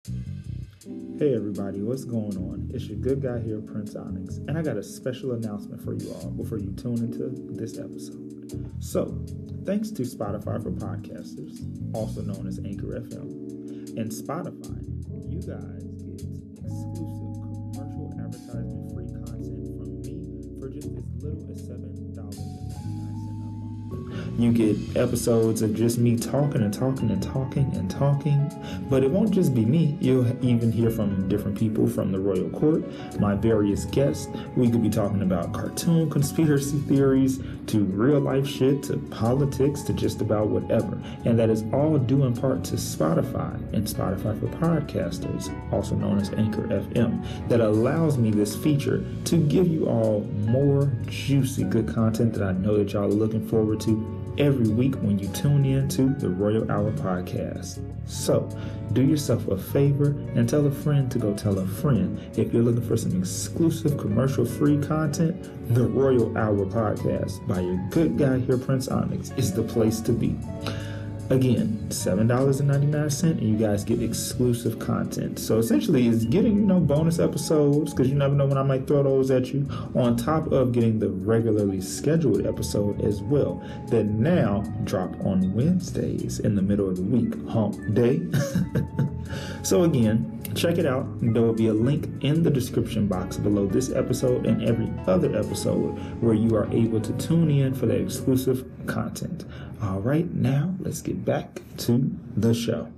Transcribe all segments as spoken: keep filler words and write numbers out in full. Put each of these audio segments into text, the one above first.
Hey everybody, what's going on? It's your good guy here, Prince Onyx, and I got a special announcement for you all before you tune into this episode. So, thanks to Spotify for Podcasters, also known as Anchor F M, and Spotify, you guys get exclusive commercial advertisement-free content from me for just as little as seven dollars and ninety-nine cents a month. You get episodes of just me talking and talking and talking and talking, but it won't just be me. You'll even hear from different people from the royal court, my various guests. We could be talking about cartoon conspiracy theories to real life shit to politics to just about whatever. And that is all due in part to Spotify and Spotify for Podcasters, also known as Anchor F M, that allows me this feature to give you all more juicy good content that I know that y'all are looking forward to every week when you tune in to the Royal Hour Podcast. So, do yourself a favor and tell a friend to go tell a friend. If you're looking for some exclusive commercial-free content, the Royal Hour Podcast by your good guy here, Prince Onyx, is the place to be. Again, seven dollars and ninety-nine cents, and you guys get exclusive content. So essentially, it's getting, you know, bonus episodes, because you never know when I might throw those at you, on top of getting the regularly scheduled episode as well, that now drop on Wednesdays in the middle of the week, hump day. So again, check it out. There will be a link in the description box below this episode and every other episode where you are able to tune in for the exclusive content. All right, now let's get back to the show.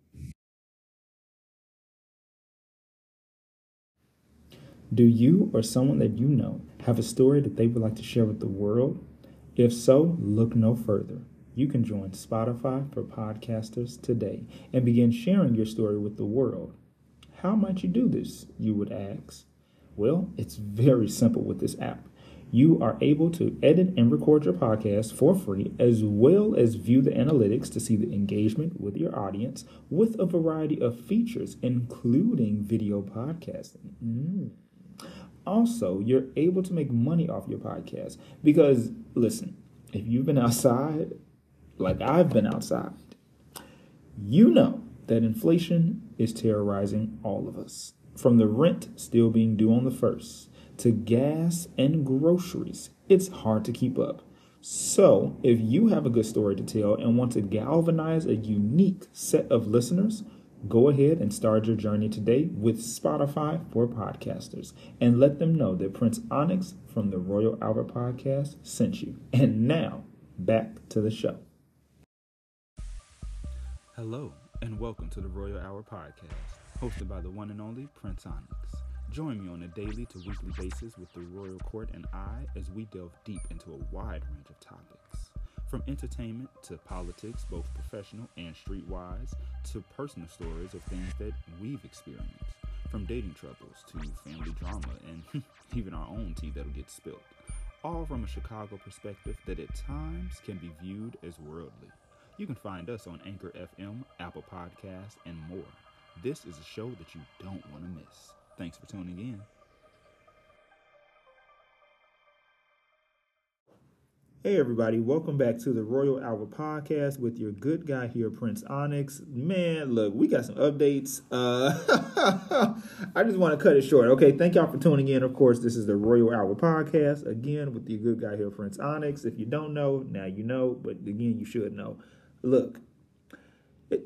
Do you or someone that you know have a story that they would like to share with the world? If so, look no further. You can join Spotify for Podcasters today and begin sharing your story with the world. How might you do this, you would ask? Well, it's very simple with this app. You are able to edit and record your podcast for free, as well as view the analytics to see the engagement with your audience with a variety of features, including video podcasting. Mm. Also, you're able to make money off your podcast because, listen, if you've been outside, like I've been outside, you know that inflation is terrorizing all of us. From the rent still being due on the first, to gas and groceries, it's hard to keep up. So, if you have a good story to tell and want to galvanize a unique set of listeners, go ahead and start your journey today with Spotify for Podcasters and let them know that Prince Onyx from the Royal Hour Podcast sent you. And now, back to the show. Hello, and welcome to the Royal Hour Podcast, hosted by the one and only Prince Onyx. Join me on a daily to weekly basis with the Royal Court and I as we delve deep into a wide range of topics. From entertainment to politics, both professional and streetwise, to personal stories of things that we've experienced. From dating troubles to family drama and even our own tea that'll get spilled. All from a Chicago perspective that at times can be viewed as worldly. You can find us on Anchor F M, Apple Podcasts, and more. This is a show that you don't want to miss. Thanks for tuning in. Hey everybody, welcome back to the Royal Hour Podcast with your good guy here, Prince Onyx. Man, look, we got some updates. Uh, I just want to cut it short. Okay, thank y'all for tuning in. Of course, this is the Royal Hour Podcast, again, with your good guy here, Prince Onyx. If you don't know, now you know, but again, you should know. Look, it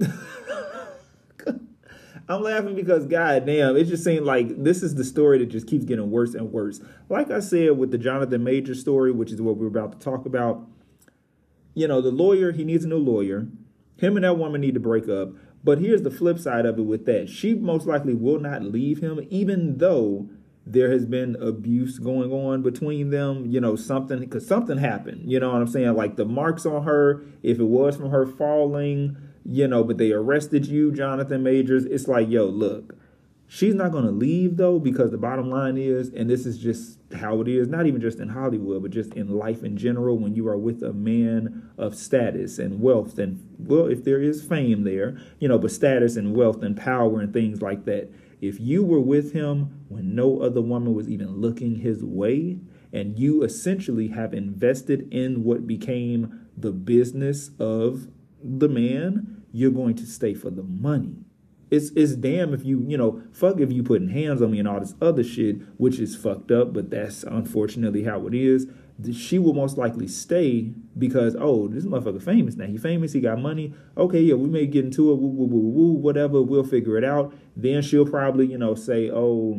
I'm laughing because, goddamn, it just seemed like this is the story that just keeps getting worse and worse. Like I said with the Jonathan Majors story, which is what we're about to talk about, you know, the lawyer, he needs a new lawyer. Him and that woman need to break up. But here's the flip side of it with that. She most likely will not leave him, even though there has been abuse going on between them, you know, something, because something happened, you know what I'm saying? Like the marks on her, if it was from her falling, you know, but they arrested you, Jonathan Majors. It's like, yo, look, she's not going to leave, though, because the bottom line is, and this is just how it is, not even just in Hollywood, but just in life in general, when you are with a man of status and wealth and, well, if there is fame there, you know, but status and wealth and power and things like that. If you were with him when no other woman was even looking his way, and you essentially have invested in what became the business of the man, you're going to stay for the money. It's it's damn if you, you know, fuck if you putting hands on me and all this other shit, which is fucked up, but that's unfortunately how it is. She will most likely stay because, oh, this motherfucker famous now. He famous, he got money. Okay, yeah, we may get into it, woo, woo, woo, woo, whatever, we'll figure it out. Then she'll probably, you know, say, oh,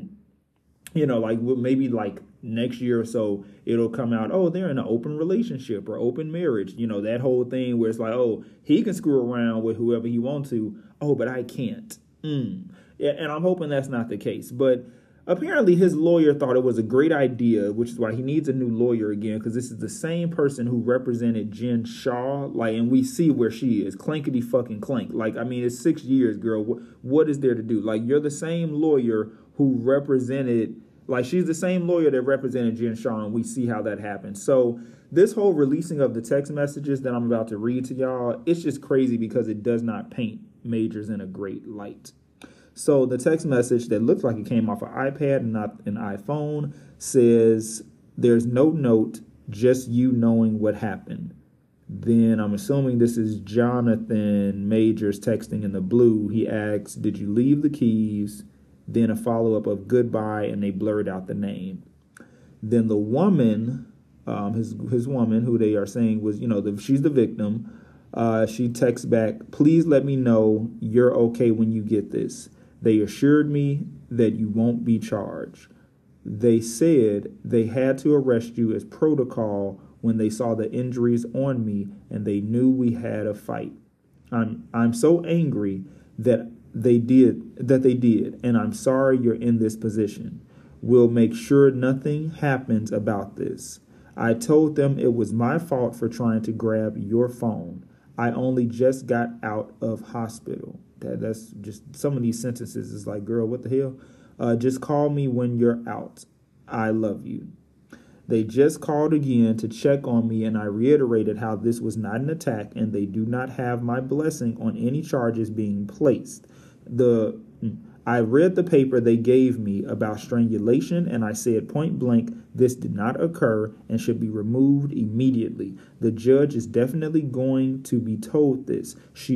you know, like maybe like next year or so, it'll come out, oh, they're in an open relationship or open marriage. You know, that whole thing where it's like, oh, he can screw around with whoever he wants to. Oh, but I can't. Mm. Yeah, and I'm hoping that's not the case. But apparently his lawyer thought it was a great idea, which is why he needs a new lawyer again, because this is the same person who represented Jen Shah. Like, and we see where she is. Clankety fucking clank. Like, I mean, it's six years, girl. What, what is there to do? Like, you're the same lawyer who represented, like, she's the same lawyer that represented Jen Shah, and we see how that happened. So this whole releasing of the text messages that I'm about to read to y'all, it's just crazy because it does not paint Majors in a great light. So the text message that looks like it came off an iPad and not an iPhone says, there's no note, just you knowing what happened. Then I'm assuming this is Jonathan Majors texting in the blue. He asks, did you leave the keys? Then a follow-up of goodbye, and they blurred out the name. Then the woman, um, his his woman, who they are saying was, you know, the, she's the victim, uh, she texts back, please let me know you're okay when you get this. They assured me that you won't be charged. They said they had to arrest you as protocol when they saw the injuries on me and they knew we had a fight. I'm I'm so angry that they did that they did, and I'm sorry you're in this position. We'll make sure nothing happens about this. I told them it was my fault for trying to grab your phone. I only just got out of hospital. That, that's just some of these sentences is like, girl, what the hell? Uh, just call me when you're out. I love you. They just called again to check on me, and I reiterated how this was not an attack and they do not have my blessing on any charges being placed. The I read the paper they gave me about strangulation, and I said point blank, this did not occur and should be removed immediately. The judge is definitely going to be told this. She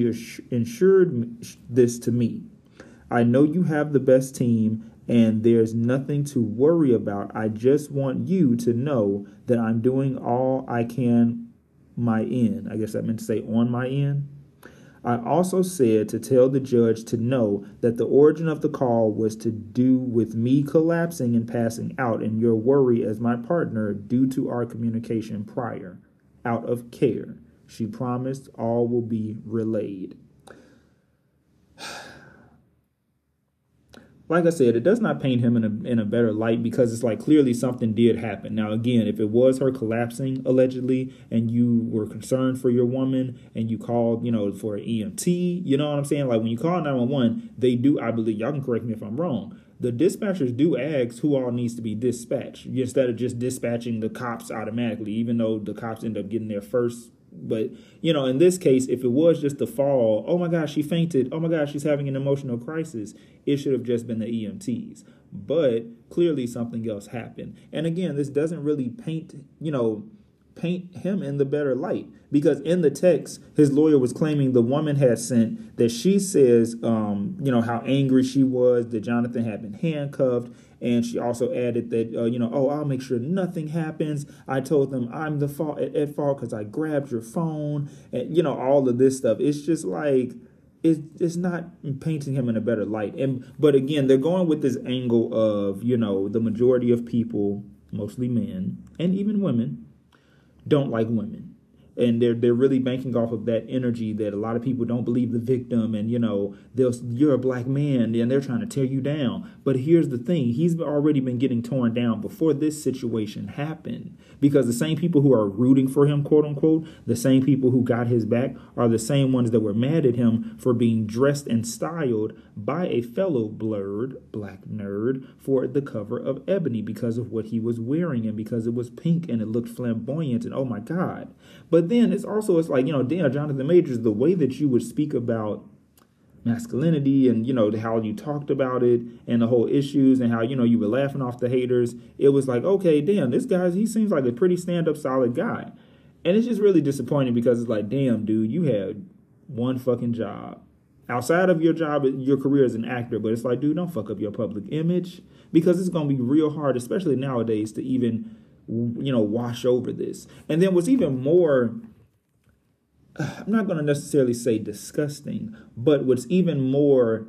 assured this to me. I know you have the best team, and there's nothing to worry about. I just want you to know that I'm doing all I can my end. I guess that meant to say on my end. I also said to tell the judge to know that the origin of the call was to do with me collapsing and passing out and your worry as my partner due to our communication prior. Out of care. She promised all will be relayed. Like I said, it does not paint him in a in a better light because it's like clearly something did happen. Now, again, if it was her collapsing allegedly and you were concerned for your woman and you called, you know, for an E M T, you know what I'm saying? Like when you call nine one one, they do, I believe, y'all can correct me if I'm wrong, the dispatchers do ask who all needs to be dispatched instead of just dispatching the cops automatically, even though the cops end up getting there first. But, you know, in this case, if it was just the fall, oh, my gosh, she fainted. Oh, my gosh, she's having an emotional crisis. It should have just been the E M Ts. But clearly something else happened. And again, this doesn't really paint, you know, paint him in the better light, because in the text, his lawyer was claiming the woman had sent that she says, um, you know, how angry she was that Jonathan had been handcuffed. And she also added that, uh, you know, oh, I'll make sure nothing happens. I told them I'm the fault at, at fault because I grabbed your phone and, you know, all of this stuff. It's just like it, it's not painting him in a better light. And but again, they're going with this angle of, you know, the majority of people, mostly men and even women, don't like women. And they're they're really banking off of that energy that a lot of people don't believe the victim, and you know they'll you're a black man and they're trying to tear you down. But here's the thing: he's already been getting torn down before this situation happened, because the same people who are rooting for him, quote unquote, the same people who got his back are the same ones that were mad at him for being dressed and styled by a fellow blurred black nerd for the cover of Ebony because of what he was wearing and because it was pink and it looked flamboyant and oh my God. But then it's also, it's like, you know, damn, Jonathan Majors, the way that you would speak about masculinity and, you know, how you talked about it and the whole issues and how, you know, you were laughing off the haters. It was like, okay, damn, this guy, he seems like a pretty stand-up, solid guy. And it's just really disappointing because it's like, damn, dude, you had one fucking job outside of your job, your career as an actor. But it's like, dude, don't fuck up your public image, because it's going to be real hard, especially nowadays, to even, you know, wash over this. And then what's even more, I'm not going to necessarily say disgusting, but what's even more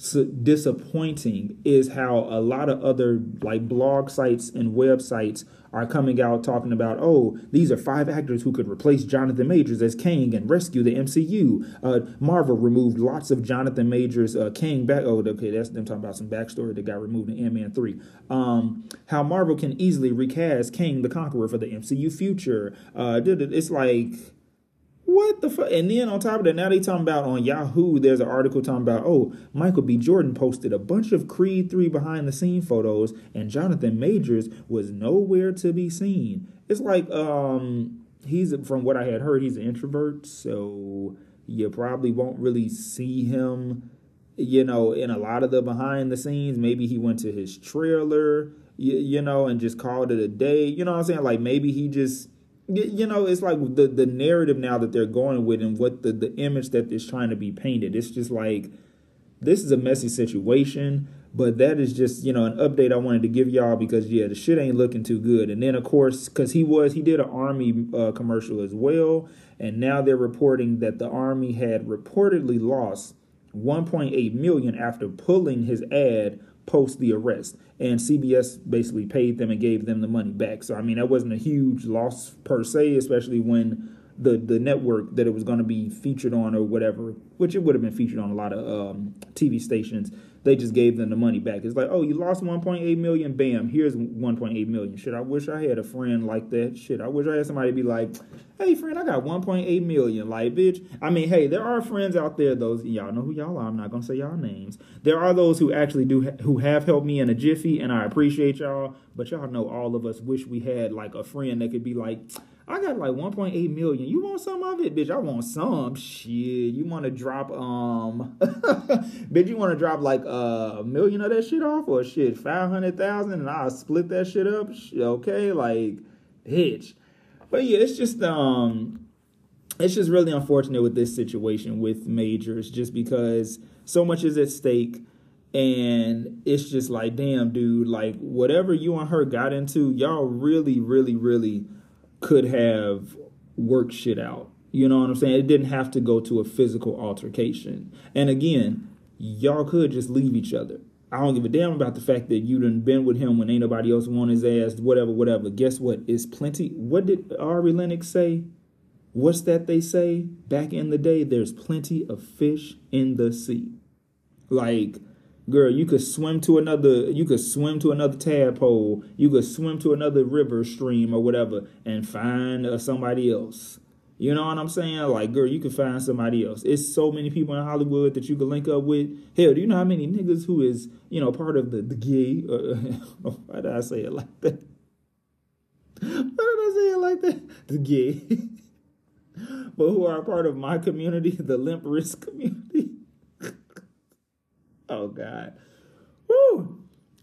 disappointing is how a lot of other like blog sites and websites are coming out talking about, oh, these are five actors who could replace Jonathan Majors as Kang and rescue the M C U. Uh, Marvel removed lots of Jonathan Majors uh, Kang back. Oh, okay, that's them talking about some backstory that got removed in Ant-Man three. Um, how Marvel can easily recast Kang the Conqueror for the M C U future. Uh, it's like, what the fuck? And then on top of that, now they talking about on Yahoo, there's an article talking about, oh, Michael B. Jordan posted a bunch of Creed three behind the scene photos and Jonathan Majors was nowhere to be seen. It's like, um, he's, from what I had heard, he's an introvert, so you probably won't really see him, you know, in a lot of the behind the scenes. Maybe he went to his trailer, you, you know, and just called it a day. You know what I'm saying? Like maybe he just, you know, it's like the, the narrative now that they're going with and what the, the image that is trying to be painted. It's just like, this is a messy situation, but that is just, you know, an update I wanted to give y'all because, yeah, the shit ain't looking too good. And then, of course, because he was, he did an Army uh, commercial as well. And now they're reporting that the Army had reportedly lost one point eight million dollars after pulling his ad post the arrest, and C B S basically paid them and gave them the money back. So I mean, that wasn't a huge loss per se, especially when the the network that it was going to be featured on or whatever, which it would have been featured on a lot of um, T V stations, they just gave them the money back. It's like, oh, you lost one point eight million, bam, here's one point eight million. Shit, I wish I had a friend like that. Shit, I wish I had somebody be like, hey, friend, I got one point eight million. Like, bitch, I mean, hey, there are friends out there, those, y'all know who y'all are. I'm not going to say y'all names. There are those who actually do, ha- who have helped me in a jiffy, and I appreciate y'all. But y'all know all of us wish we had like a friend that could be like, I got like one point eight million. You want some of it? Bitch, I want some. Shit, you want to drop, um, bitch, you want to drop like a million of that shit off, or shit, five hundred thousand, and I'll split that shit up? Okay, like, bitch. But yeah, it's just, um, it's just really unfortunate with this situation with Majors, just because so much is at stake. And it's just like, damn, dude, like whatever you and her got into, y'all really, really, really could have worked shit out. You know what I'm saying? It didn't have to go to a physical altercation. And again, y'all could just leave each other. I don't give a damn about the fact that you done been with him when ain't nobody else want his ass, whatever, whatever. Guess what? It's plenty. What did Ari Lennox say? What's that they say? Back in the day, there's plenty of fish in the sea. Like, girl, you could swim to another, you could swim to another tadpole, you could swim to another river, stream, or whatever, and find uh, somebody else. You know what I'm saying? Like, girl, you could find somebody else. It's so many people in Hollywood that you could link up with. Hell, do you know how many niggas who is, you know, part of the, the gay, uh, why did I say it like that? Why did I say it like that? The gay. But who are a part of my community, the limp wrist community. Oh, God. Woo!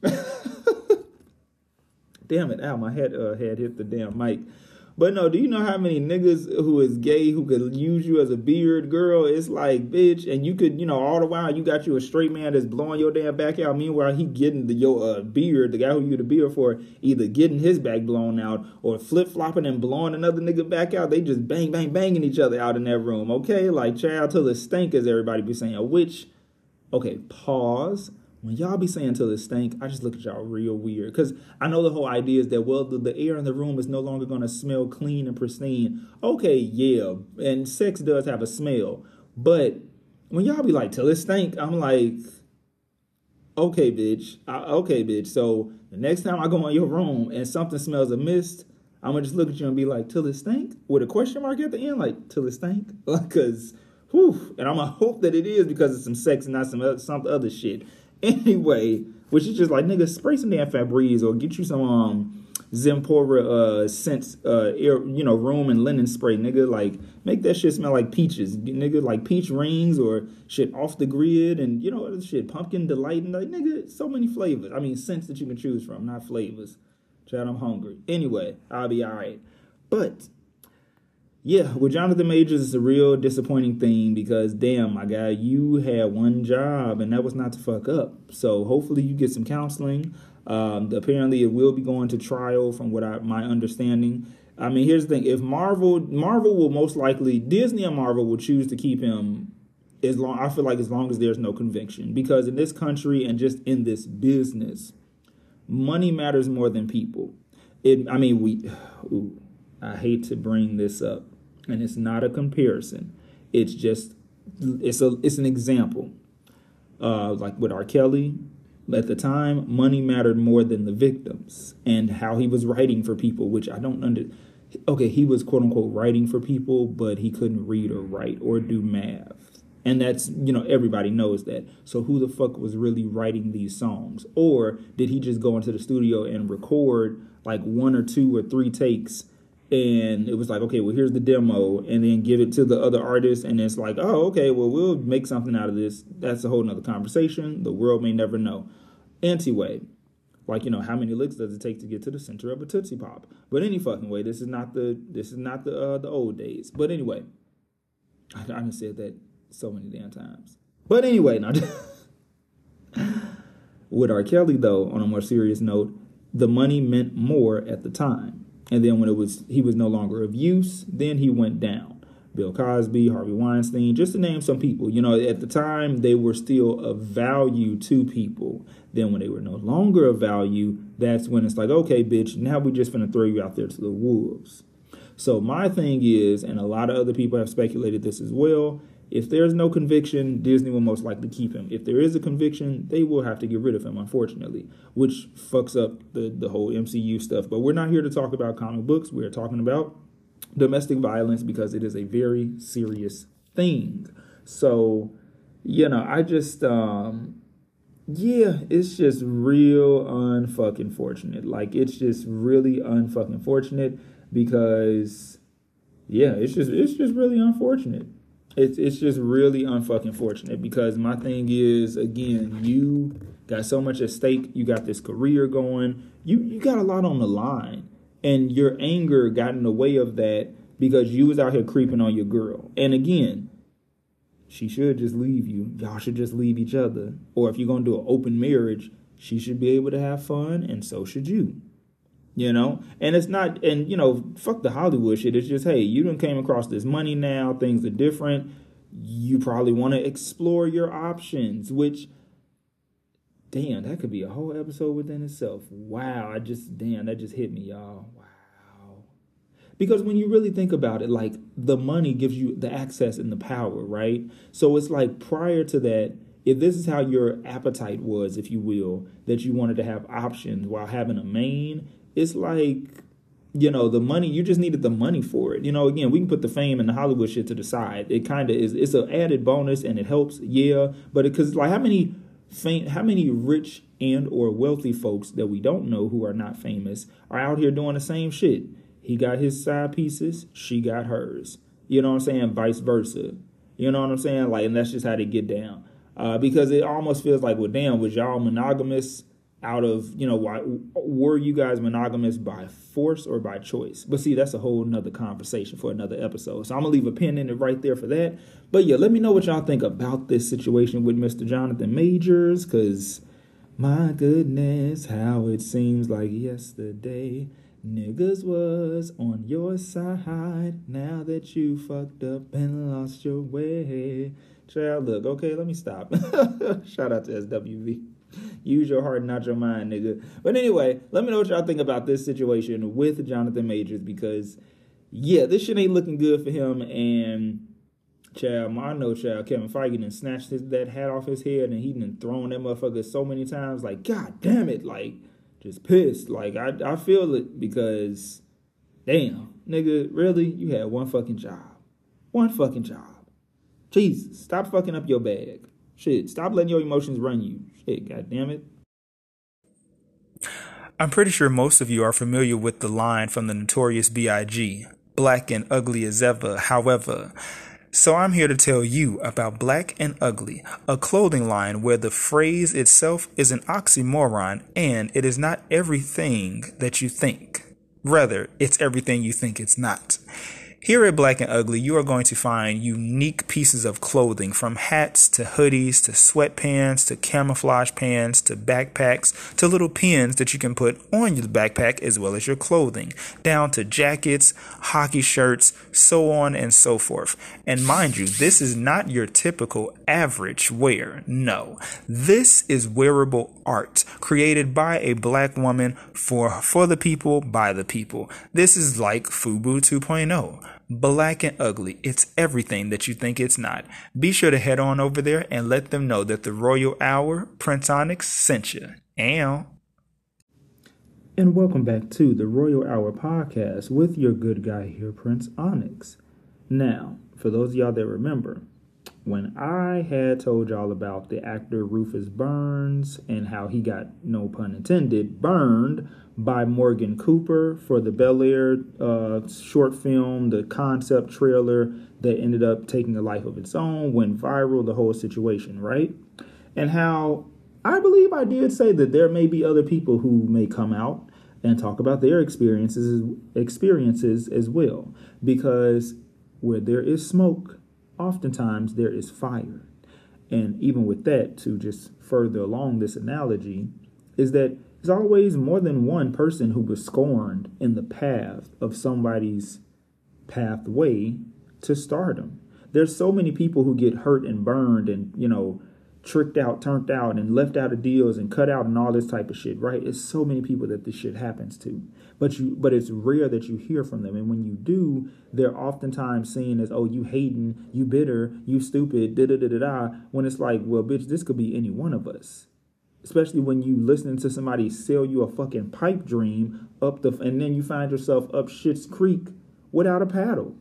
Damn it. Ow, my head, uh, head hit the damn mic. But no, do you know how many niggas who is gay who could use you as a beard, girl? It's like, bitch, and you could, you know, all the while you got you a straight man that's blowing your damn back out. Meanwhile, he getting the your uh, beard, the guy who you the beard for, either getting his back blown out or flip-flopping and blowing another nigga back out. They just bang, bang, banging each other out in that room, okay? Like, child till the stink, as everybody be saying, which, okay, pause. When y'all be saying till it stink, I just look at y'all real weird. Because I know the whole idea is that, well, the, the air in the room is no longer going to smell clean and pristine. Okay, yeah. And sex does have a smell. But when y'all be like, till it stink, I'm like, okay, bitch. I, okay, bitch. So the next time I go in your room and something smells of mist, I'm going to just look at you and be like, till it stink? With a question mark at the end, like, till it stink? Because, whew. And I'm going to hope that it is because it's some sex and not some, some other shit. Anyway, which is just like, nigga, spray some damn Febreze or get you some um Zempora uh scent uh air, you know, room and linen spray, nigga. Like, make that shit smell like peaches, nigga, like peach rings or shit off the grid and, you know, other shit, pumpkin delight and like, nigga, so many flavors. I mean, scents that you can choose from, not flavors. Chad, I'm hungry. Anyway, I'll be all right. But yeah, with Jonathan Majors, it's a real disappointing thing because, damn, my guy, you had one job and that was not to fuck up. So hopefully you get some counseling. Um, apparently, it will be going to trial, from what I my understanding. I mean, here's the thing: if Marvel, Marvel will most likely, Disney and Marvel will choose to keep him as long. I feel like as long as there's no conviction, because in this country and just in this business, money matters more than people. It. I mean, we. Ooh, I hate to bring this up, and it's not a comparison. It's just it's a it's an example. Uh, like with R. Kelly. At the time, money mattered more than the victims and how he was writing for people, which I don't under. Okay, he was quote unquote writing for people, but he couldn't read or write or do math. And that's, you know, everybody knows that. So who the fuck was really writing these songs? Or did he just go into the studio and record like one or two or three takes? And it was like, okay, well, here's the demo, and then give it to the other artists. And it's like, oh, okay, well, we'll make something out of this. That's a whole nother conversation. The world may never know. Anyway, like, you know, how many licks does it take to get to the center of a Tootsie Pop? But any fucking way, this is not the this is not the uh, the old days. But anyway, I, I done said that so many damn times. But anyway, now with R. Kelly, though, on a more serious note, the money meant more at the time. And then when it was he was no longer of use, then he went down. Bill Cosby, Harvey Weinstein, just to name some people. You know, at the time, they were still of value to people. Then when they were no longer of value, that's when it's like, okay, bitch, now we just finna throw you out there to the wolves. So my thing is, and a lot of other people have speculated this as well, if there's no conviction, Disney will most likely keep him. If there is a conviction, they will have to get rid of him, unfortunately, which fucks up the, the whole M C U stuff. But we're not here to talk about comic books. We're talking about domestic violence because it is a very serious thing. So, you know, I just, um, yeah, it's just real unfucking fortunate. Like, it's just really unfucking fortunate because, yeah, it's just, it's just really unfortunate. It's it's just really unfucking fortunate because my thing is, again, you got so much at stake. You got this career going. You you got a lot on the line. And your anger got in the way of that because you was out here creeping on your girl. And again, she should just leave you. Y'all should just leave each other. Or if you're going to do an open marriage, she should be able to have fun, and so should you. You know, and it's not, and, you know, fuck the Hollywood shit. It's just, hey, you done came across this money now. Things are different. You probably want to explore your options, which, damn, that could be a whole episode within itself. Wow. I just, damn, that just hit me, y'all. Wow. Because when you really think about it, like, the money gives you the access and the power, right? So it's like prior to that, if this is how your appetite was, if you will, that you wanted to have options while having a main, it's like, you know, the money, you just needed the money for it. You know, again, we can put the fame and the Hollywood shit to the side. It kind of is, it's an added bonus and it helps, yeah. But because, like, how many fam- how many rich and or wealthy folks that we don't know who are not famous are out here doing the same shit? He got his side pieces, she got hers. You know what I'm saying? Vice versa. You know what I'm saying? Like, and that's just how they get down. Uh, because it almost feels like, well, damn, was y'all monogamous out of, you know, why were you guys monogamous by force or by choice? But see, that's a whole nother conversation for another episode. So I'm gonna leave a pin in it right there for that. But yeah, let me know what y'all think about this situation with Mister Jonathan Majors, because my goodness, how it seems like yesterday niggas was on your side. Now that you fucked up and lost your way. Child, look, okay, let me stop. Shout out to S W V. Use your heart, not your mind, nigga. But anyway, let me know what y'all think about this situation with Jonathan Majors, because, yeah, this shit ain't looking good for him. And, child, I know, child, Kevin Feige done snatched his, that hat off his head, and he done thrown that motherfucker so many times. Like, God damn it. Like, just pissed. Like, I, I feel it because, damn, nigga, really? You had one fucking job. One fucking job. Jesus, stop fucking up your bag. Shit, stop letting your emotions run you. Shit, God damn it. I'm pretty sure most of you are familiar with the line from the Notorious B I G, black and ugly as ever, however. So I'm here to tell you about Black and Ugly, a clothing line where the phrase itself is an oxymoron and it is not everything that you think. Rather, it's everything you think it's not. Here at Black and Ugly, you are going to find unique pieces of clothing, from hats to hoodies to sweatpants to camouflage pants to backpacks to little pins that you can put on your backpack as well as your clothing, down to jackets, hockey shirts, so on and so forth. And mind you, this is not your typical average wear. No, this is wearable art created by a black woman for, for the people, by the people. This is like FUBU two point oh. Black and Ugly. It's everything that you think it's not. Be sure to head on over there and let them know that the Royal Hour Prince Onyx sent you. And And welcome back to the Royal Hour podcast with your good guy here, Prince Onyx. Now, for those of y'all that remember, when I had told y'all about the actor Rufus Burns and how he got, no pun intended, burned by Morgan Cooper for the Bel Air uh, short film, the concept trailer that ended up taking a life of its own, went viral, the whole situation, right? And how I believe I did say that there may be other people who may come out and talk about their experiences experiences as well, because where there is smoke, oftentimes there is fire. And even with that, to just further along this analogy, is that there's always more than one person who was scorned in the path of somebody's pathway to stardom. There's so many people who get hurt and burned and, you know, tricked out, turned out, and left out of deals and cut out and all this type of shit, right? It's so many people that this shit happens to. But you, but it's rare that you hear from them. And when you do, they're oftentimes seen as, oh, you hating, you bitter, you stupid, da da da da da. When it's like, well, bitch, this could be any one of us. Especially when you listening to somebody sell you a fucking pipe dream up the, and then you find yourself up Schitt's Creek without a paddle.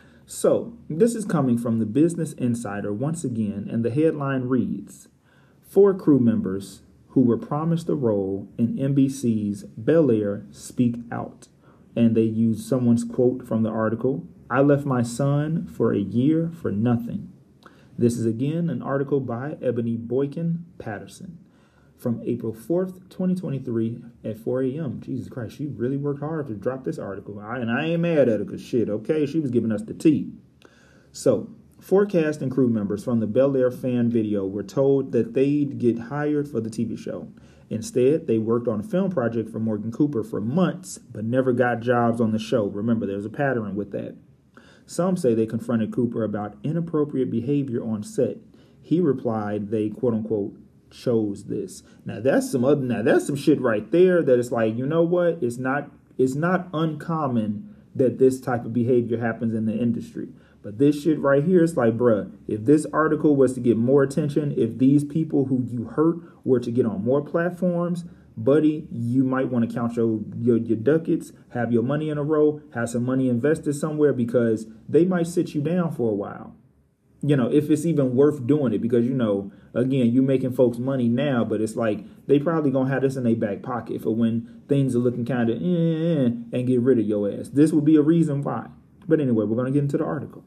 So this is coming from the Business Insider once again, and the headline reads: four crew members who were promised a role in N B C's Bel Air speak out. And they use someone's quote from the article: "I left my son for a year for nothing." This is again an article by Ebony Boykin Patterson from April fourth, twenty twenty-three at four a.m. Jesus Christ, she really worked hard to drop this article. I, and I ain't mad at her because shit, okay, she was giving us the tea. So, four cast and crew members from the Bel Air fan video were told that they'd get hired for the T V show. Instead, they worked on a film project for Morgan Cooper for months, but never got jobs on the show. Remember, there's a pattern with that. Some say they confronted Cooper about inappropriate behavior on set. He replied they, quote-unquote, chose this. Now that's some other now that's some shit right there that it's like, you know what? It's not it's not uncommon that this type of behavior happens in the industry. But this shit right here, it's like, bruh, if this article was to get more attention, if these people who you hurt were to get on more platforms, buddy, you might want to count your, your your ducats, have your money in a row, have some money invested somewhere, because they might sit you down for a while. You know, if it's even worth doing it, because, you know, again, you're making folks money now, but it's like they probably going to have this in their back pocket for when things are looking kind of eh, and get rid of your ass. This would be a reason why. But anyway, we're going to get into the article.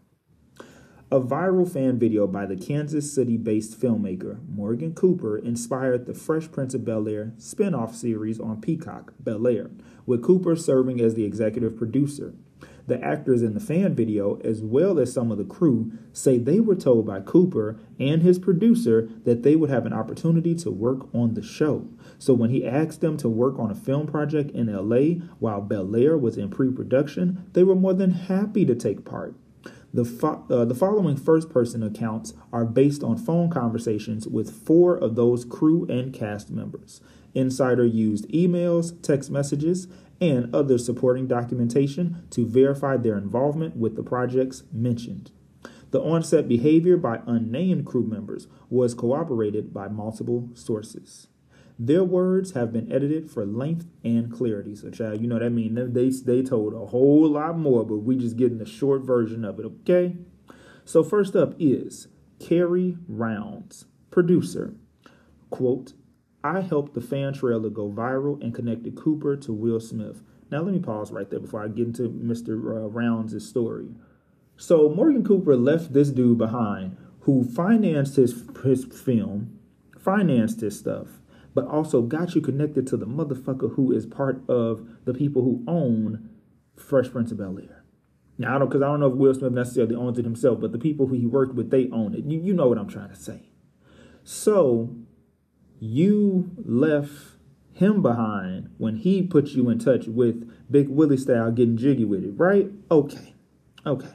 A viral fan video by the Kansas City-based filmmaker Morgan Cooper inspired the Fresh Prince of Bel-Air spin-off series on Peacock, Bel Air, with Cooper serving as the executive producer. The actors in the fan video, as well as some of the crew, say they were told by Cooper and his producer that they would have an opportunity to work on the show. So when he asked them to work on a film project in L A while Bel Air was in pre-production, they were more than happy to take part. The, fo- uh, the following first-person accounts are based on phone conversations with four of those crew and cast members. Insider used emails, text messages, and other supporting documentation to verify their involvement with the projects mentioned. The on-set behavior by unnamed crew members was corroborated by multiple sources. Their words have been edited for length and clarity. So, child, you know what I mean? They, they told a whole lot more, but we just getting the short version of it, okay? So first up is Carrie Rounds, producer. Quote, "I helped the fan trailer go viral and connected Cooper to Will Smith." Now, let me pause right there before I get into Mister Uh, Rounds' story. So Morgan Cooper left this dude behind who financed his, his film, financed his stuff, but also got you connected to the motherfucker who is part of the people who own Fresh Prince of Bel Air. Now, I don't, because I don't know if Will Smith necessarily owns it himself, but the people who he worked with, they own it. You, you know what I'm trying to say. So you left him behind when he put you in touch with Big Willie style getting jiggy with it, right? Okay. Okay.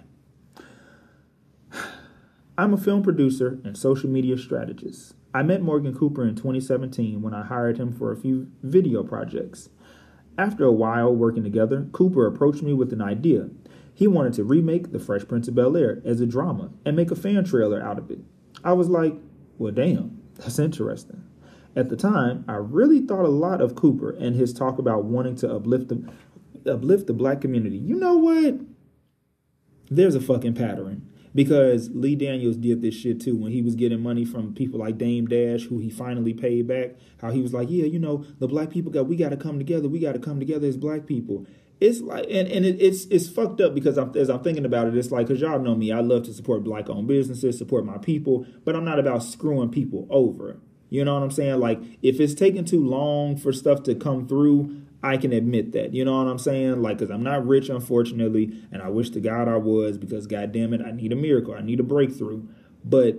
I'm a film producer and social media strategist. I met Morgan Cooper in twenty seventeen when I hired him for a few video projects. After a while working together, Cooper approached me with an idea. He wanted to remake The Fresh Prince of Bel-Air as a drama and make a fan trailer out of it. I was like, well, damn, that's interesting. At the time, I really thought a lot of Cooper and his talk about wanting to uplift the, uplift the black community. You know what? There's a fucking pattern. Because Lee Daniels did this shit too when he was getting money from people like Dame Dash, who he finally paid back. How he was like, yeah, you know, the black people got, we got to come together. We got to come together as black people. It's like, and, and it, it's it's fucked up because I'm, as I'm thinking about it, it's like, because y'all know me, I love to support black owned businesses, support my people, but I'm not about screwing people over. You know what I'm saying? Like, if it's taking too long for stuff to come through, I can admit that. You know what I'm saying? Like, because I'm not rich, unfortunately, and I wish to God I was, because, God damn it, I need a miracle. I need a breakthrough. But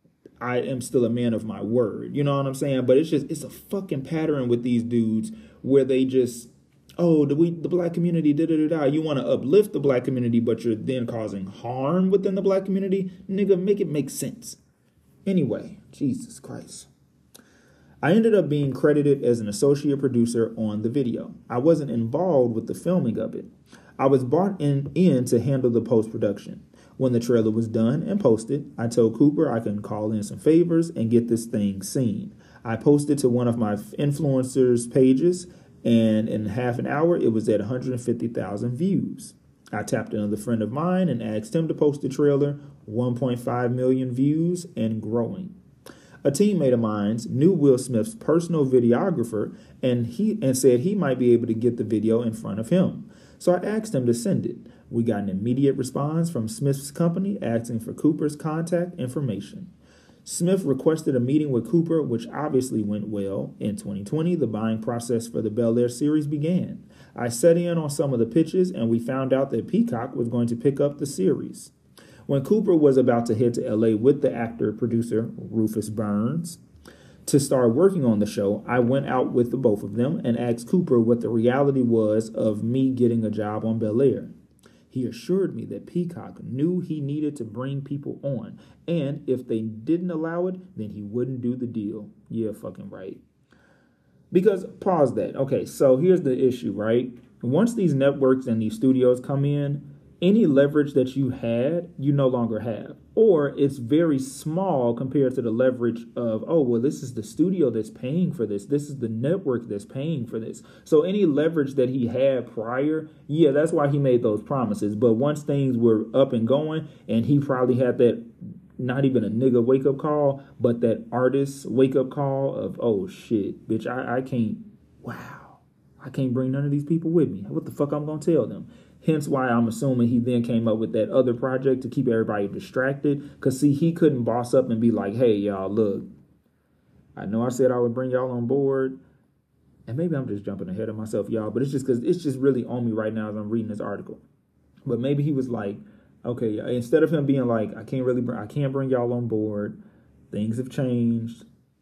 I am still a man of my word. You know what I'm saying? But it's just, it's a fucking pattern with these dudes where they just, oh, the, we, the black community, da-da-da-da. You want to uplift the black community, but you're then causing harm within the black community? Nigga, make it make sense. Anyway, Jesus Christ. I ended up being credited as an associate producer on the video. I wasn't involved with the filming of it. I was brought in, in to handle the post-production. When the trailer was done and posted, I told Cooper I can call in some favors and get this thing seen. I posted to one of my influencers' pages, and in half an hour, it was at one hundred fifty thousand views. I tapped another friend of mine and asked him to post the trailer, one point five million views and growing. A teammate of mine knew Will Smith's personal videographer and he and said he might be able to get the video in front of him. So I asked him to send it. We got an immediate response from Smith's company asking for Cooper's contact information. Smith requested a meeting with Cooper, which obviously went well. In twenty twenty, the buying process for the Bel-Air series began. I set in on some of the pitches and we found out that Peacock was going to pick up the series. When Cooper was about to head to L A with the actor-producer Rufus Burns to start working on the show, I went out with the both of them and asked Cooper what the reality was of me getting a job on Bel-Air. He assured me that Peacock knew he needed to bring people on, and if they didn't allow it, then he wouldn't do the deal. Yeah, fucking right. Because, pause that. Okay, so here's the issue, right? Once these networks and these studios come in, any leverage that you had, you no longer have. Or it's very small compared to the leverage of, oh, well, this is the studio that's paying for this. This is the network that's paying for this. So any leverage that he had prior, yeah, that's why he made those promises. But once things were up and going, and he probably had that, not even a nigga wake-up call, but that artist wake-up call of, oh, shit, bitch, I, I can't, wow, I can't bring none of these people with me. What the fuck I'm going to tell them? Hence why I'm assuming he then came up with that other project to keep everybody distracted. Because, see, he couldn't boss up and be like, hey, y'all, look, I know I said I would bring y'all on board. And maybe I'm just jumping ahead of myself, y'all. But it's just because it's just really on me right now as I'm reading this article. But maybe he was like, okay, instead of him being like, I can't really bring, I can't bring y'all on board. Things have changed.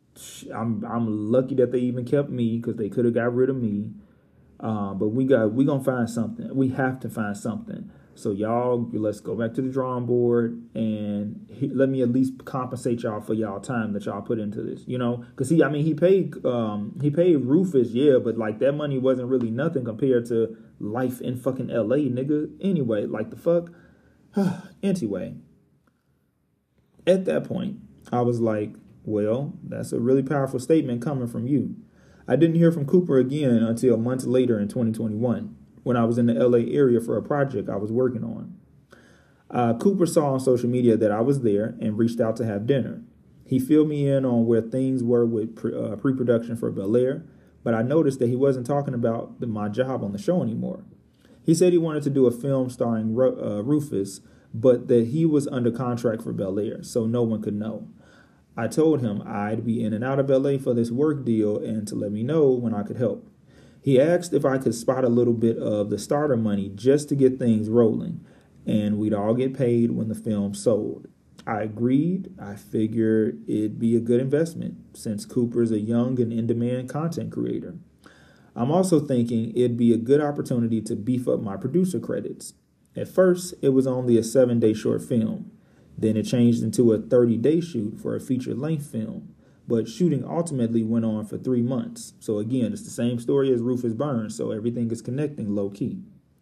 I'm I'm lucky that they even kept me because they could have got rid of me. Uh, but we got we gonna find something. We have to find something. So y'all, let's go back to the drawing board and he, let me at least compensate y'all for y'all time that y'all put into this. You know, because he, I mean, he paid um, he paid Rufus, yeah, but like that money wasn't really nothing compared to life in fucking L A, nigga. Anyway, like the fuck. Anyway, at that point, I was like, well, that's a really powerful statement coming from you. I didn't hear from Cooper again until months later in twenty twenty-one, when I was in the L A area for a project I was working on. Uh, Cooper saw on social media that I was there and reached out to have dinner. He filled me in on where things were with pre, uh, pre-production for Bel-Air, but I noticed that he wasn't talking about the, my job on the show anymore. He said he wanted to do a film starring Ru- uh, Rufus, but that he was under contract for Bel-Air, so no one could know. I told him I'd be in and out of L A for this work deal and to let me know when I could help. He asked if I could spot a little bit of the starter money just to get things rolling. and we'd all get paid when the film sold. I agreed. I figured it'd be a good investment since Cooper's a young and in-demand content creator. I'm also thinking it'd be a good opportunity to beef up my producer credits. At first, it was only a seven-day short film. Then it changed into a thirty-day shoot for a feature-length film. But shooting ultimately went on for three months. So again, it's the same story as Rufus Burns, so everything is connecting low-key.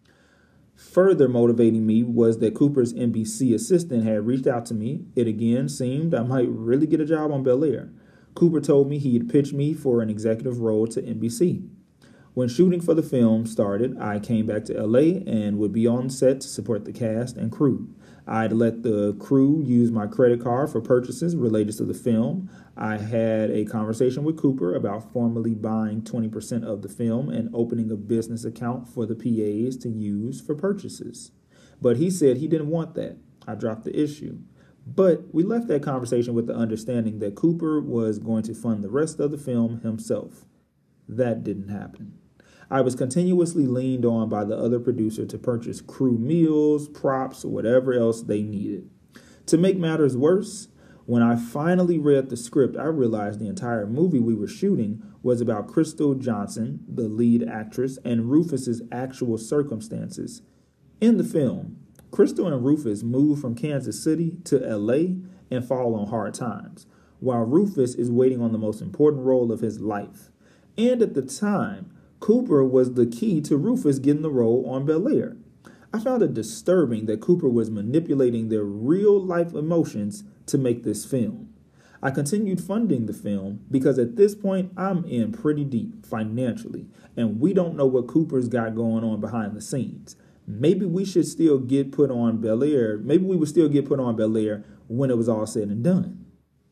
Further motivating me was that Cooper's N B C assistant had reached out to me. It again seemed I might really get a job on Bel-Air. Cooper told me he'd pitch me for an executive role to N B C. When shooting for the film started, I came back to L A and would be on set to support the cast and crew. I'd let the crew use my credit card for purchases related to the film. I had a conversation with Cooper about formally buying twenty percent of the film and opening a business account for the P As to use for purchases. But he said he didn't want that. I dropped the issue. But we left that conversation with the understanding that Cooper was going to fund the rest of the film himself. That didn't happen. I was continuously leaned on by the other producer to purchase crew meals, props, or whatever else they needed. To make matters worse, when I finally read the script, I realized the entire movie we were shooting was about Crystal Johnson, the lead actress, and Rufus's actual circumstances. In the film, Crystal and Rufus move from Kansas City to L A and fall on hard times, while Rufus is waiting on the most important role of his life. And at the time, Cooper was the key to Rufus getting the role on Bel-Air. I found it disturbing that Cooper was manipulating their real-life emotions to make this film. I continued funding the film because at this point, I'm in pretty deep financially, and we don't know what Cooper's got going on behind the scenes. Maybe we should still get put on Bel-Air. Maybe we would still get put on Bel-Air when it was all said and done.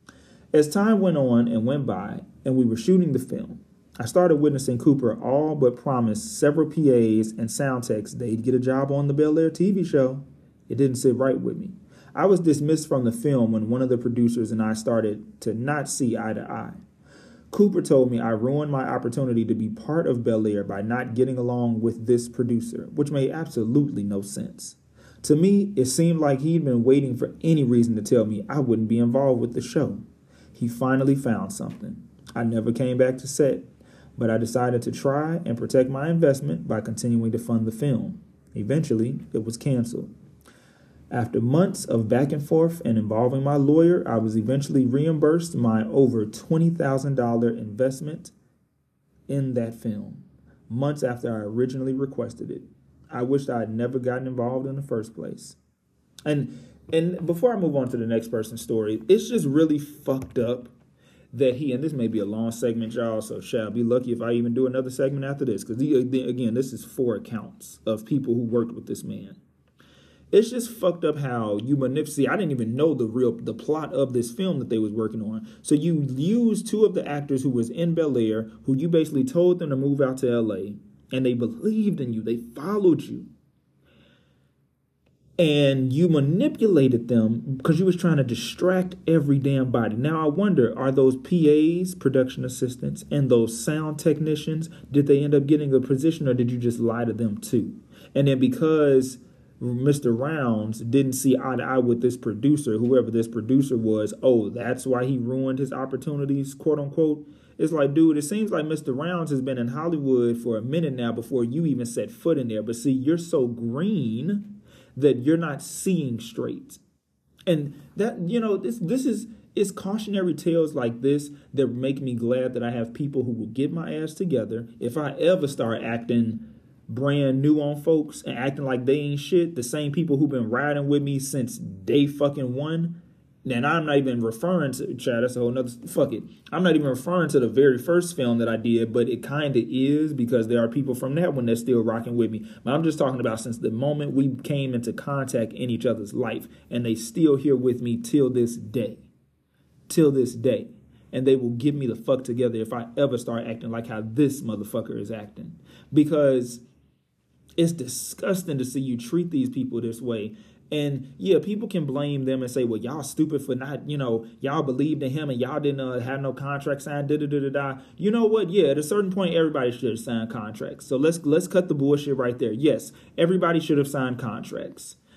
As time went on and went by, and we were shooting the film, I started witnessing Cooper all but promise several P As and sound techs they'd get a job on the Bel-Air T V show. It didn't sit right with me. I was dismissed from the film when one of the producers and I started to not see eye to eye. Cooper told me I ruined my opportunity to be part of Bel-Air by not getting along with this producer, which made absolutely no sense. To me, it seemed like he'd been waiting for any reason to tell me I wouldn't be involved with the show. He finally found something. I never came back to set, but I decided to try and protect my investment by continuing to fund the film. Eventually, it was canceled. After months of back and forth and involving my lawyer, I was eventually reimbursed my over twenty thousand dollars investment in that film, months after I originally requested it. I wished I had never gotten involved in the first place. And and before I move on to the next person's story, it's just really fucked up that he, and this may be a long segment, y'all, so shall be lucky if I even do another segment after this, because, again, this is four accounts of people who worked with this man. It's just fucked up how you manipulate. I didn't even know the real, the plot of this film that they was working on. So you used two of the actors who was in Bel-Air, who you basically told them to move out to L A, and they believed in you. They followed you. And you manipulated them because you was trying to distract every damn body. Now, I wonder, are those P As, production assistants, and those sound technicians, did they end up getting a position or did you just lie to them too? And then because Mister Rounds didn't see eye to eye with this producer, whoever this producer was, oh, that's why he ruined his opportunities, quote unquote. It's like, dude, it seems like Mister Rounds has been in Hollywood for a minute now before you even set foot in there. But see, you're so green that you're not seeing straight. And that, you know, this this is, it's cautionary tales like this that make me glad that I have people who will get my ass together. If I ever start acting brand new on folks and acting like they ain't shit, the same people who've been riding with me since day fucking one, and I'm not even referring to, Chad, that's a whole nother, fuck it. I'm not even referring to the very first film that I did, but it kind of is because there are people from that one that's still rocking with me. But I'm just talking about since the moment we came into contact in each other's life, and they still here with me till this day. Till this day. And they will give me the fuck together if I ever start acting like how this motherfucker is acting. Because it's disgusting to see you treat these people this way. And yeah, people can blame them and say, well, y'all stupid for not, you know, y'all believed in him and y'all didn't uh, have no contract signed, da da da da da. You know what? Yeah, at a certain point, everybody should have signed contracts. So let's let's cut the bullshit right there. Yes, everybody should have signed contracts.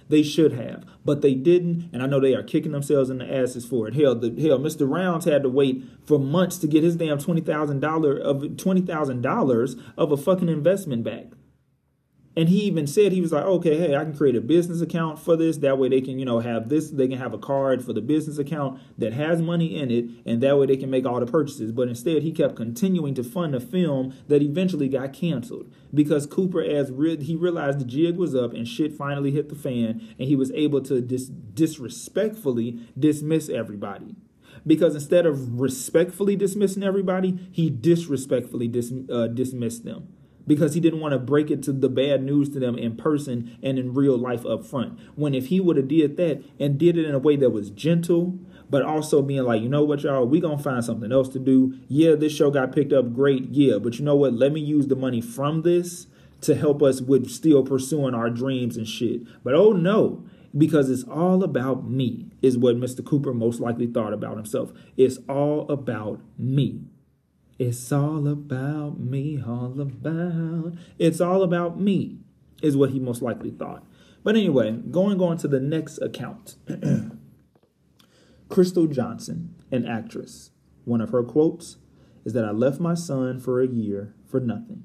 They should have, but they didn't, and I know they are kicking themselves in the asses for it. Hell, the hell, Mister Rounds had to wait for months to get his damn twenty thousand dollars of twenty thousand dollars of a fucking investment back. And he even said, he was like, okay, hey, I can create a business account for this. That way they can, you know, have this. They can have a card for the business account that has money in it. And that way they can make all the purchases. But instead, he kept continuing to fund a film that eventually got canceled because Cooper, as re- he realized the jig was up and shit finally hit the fan. And he was able to dis- disrespectfully dismiss everybody. Because instead of respectfully dismissing everybody, he disrespectfully dis- uh, dismissed them. Because he didn't want to break it to the bad news to them in person and in real life up front. When if he would have did that and did it in a way that was gentle, but also being like, you know what, y'all, we going to find something else to do. Yeah, this show got picked up great. Yeah, but you know what? Let me use the money from this to help us with still pursuing our dreams and shit. But oh no, because it's all about me is what Mister Cooper most likely thought about himself. It's all about me. It's all about me, all about. It's all about me is what he most likely thought. But anyway, going on to the next account. Crystal Johnson, an actress. One of her quotes is that I left my son for a year for nothing.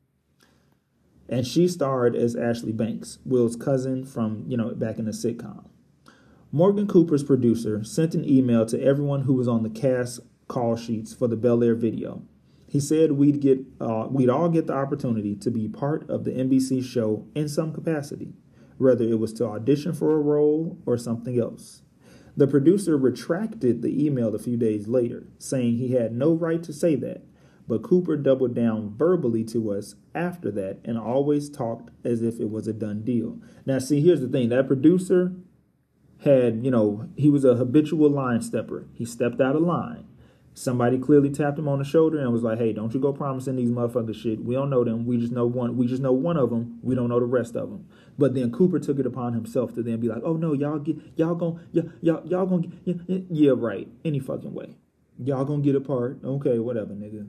And she starred as Ashley Banks, Will's cousin from, you know, back in the sitcom. Morgan Cooper's producer sent an email to everyone who was on the cast call sheets for the Bel Air video. He said we'd get uh, we'd all get the opportunity to be part of the N B C show in some capacity, whether it was to audition for a role or something else. The producer retracted the email a few days later, saying he had no right to say that, but Cooper doubled down verbally to us after that and always talked as if it was a done deal. Now, see, here's the thing. That producer had, you know, he was a habitual line stepper. He stepped out of line. Somebody clearly tapped him on the shoulder and was like, hey, don't you go promising these motherfuckers shit. We don't know them. We just know one. We just know one of them. We don't know the rest of them. But then Cooper took it upon himself to then be like, oh, no, y'all get, y'all gonna, y'all, y'all, y'all gonna, yeah, yeah, right. Any fucking way. Y'all gonna get a part. Okay, whatever, nigga.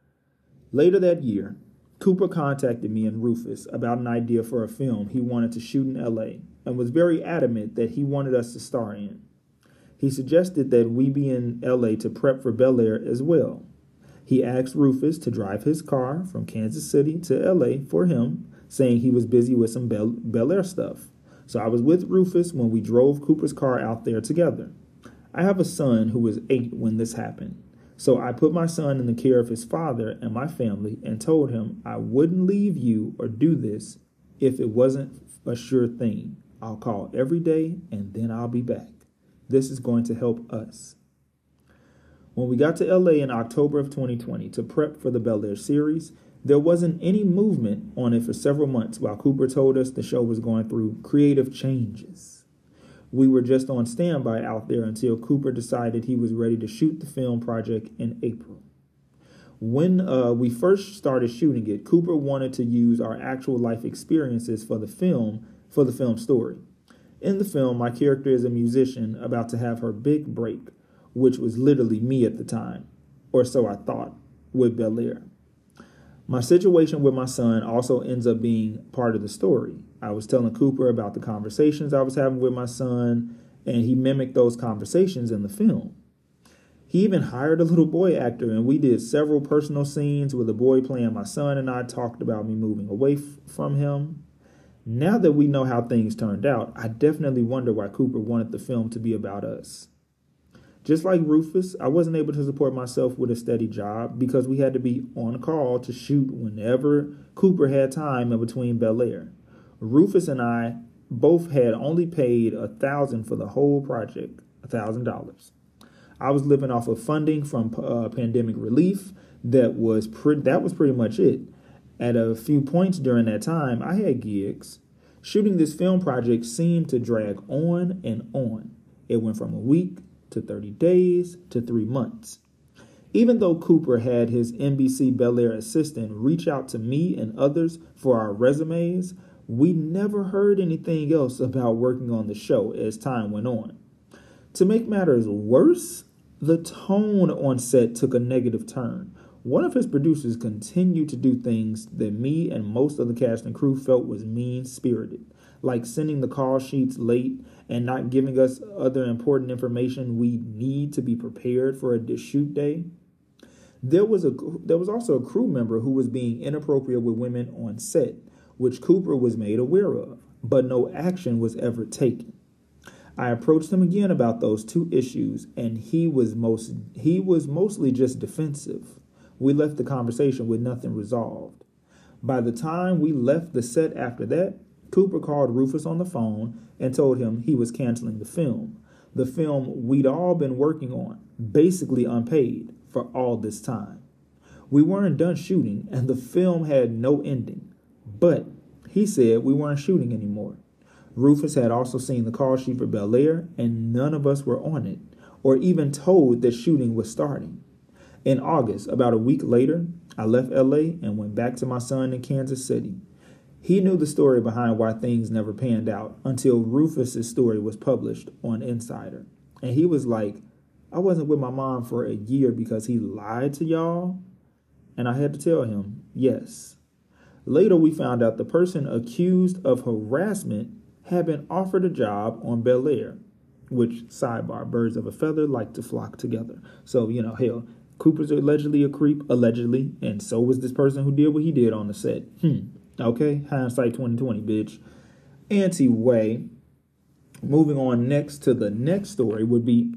Later that year, Cooper contacted me and Rufus about an idea for a film he wanted to shoot in L A and was very adamant that he wanted us to star in. He suggested that we be in L A to prep for Bel Air as well. He asked Rufus to drive his car from Kansas City to L A for him, saying he was busy with some Bel, Bel Air stuff. So I was with Rufus when we drove Cooper's car out there together. I have a son who was eight when this happened. So I put my son in the care of his father and my family and told him I wouldn't leave you or do this if it wasn't a sure thing. I'll call every day and then I'll be back. This is going to help us. When we got to L A in October of twenty twenty to prep for the Bel Air series, there wasn't any movement on it for several months while Cooper told us the show was going through creative changes. We were just on standby out there until Cooper decided he was ready to shoot the film project in April. When uh, we first started shooting it, Cooper wanted to use our actual life experiences for the film, for the film story. In the film, my character is a musician about to have her big break, which was literally me at the time, or so I thought, with Bel Air. My situation with my son also ends up being part of the story. I was telling Cooper about the conversations I was having with my son, and he mimicked those conversations in the film. He even hired a little boy actor, and we did several personal scenes with the boy playing my son, and I talked about me moving away f- from him. Now that we know how things turned out, I definitely wonder why Cooper wanted the film to be about us. Just like Rufus, I wasn't able to support myself with a steady job because we had to be on call to shoot whenever Cooper had time in between Bel Air. Rufus and I both had only paid a thousand for the whole project, a thousand dollars. I was living off of funding from uh, pandemic relief. That was pre- that was pretty much it. At a few points during that time, I had gigs. Shooting this film project seemed to drag on and on. It went from a week to thirty days to three months. Even though Cooper had his N B C Bel Air assistant reach out to me and others for our resumes, we never heard anything else about working on the show as time went on. To make matters worse, the tone on set took a negative turn. One of his producers continued to do things that me and most of the cast and crew felt was mean-spirited, like sending the call sheets late and not giving us other important information we need to be prepared for a shoot day. There was a there was also a crew member who was being inappropriate with women on set, which Cooper was made aware of, but no action was ever taken. I approached him again about those two issues, and he was most he was mostly just defensive. We left the conversation with nothing resolved. By the time we left the set after that, Cooper called Rufus on the phone and told him he was canceling the film, the film we'd all been working on, basically unpaid, for all this time. We weren't done shooting, and the film had no ending, but he said we weren't shooting anymore. Rufus had also seen the call sheet for Bel Air, and none of us were on it, or even told that shooting was starting. In August, about a week later, I left L A and went back to my son in Kansas City. He knew the story behind why things never panned out until Rufus's story was published on Insider. And he was like, I wasn't with my mom for a year because he lied to y'all. And I had to tell him, yes. Later, we found out the person accused of harassment had been offered a job on Bel Air, which, sidebar, birds of a feather like to flock together. So, you know, hell, Cooper's allegedly a creep, allegedly, and so was this person who did what he did on the set. Hmm. Okay, hindsight twenty twenty, bitch. Anyway, moving on next to the next story would be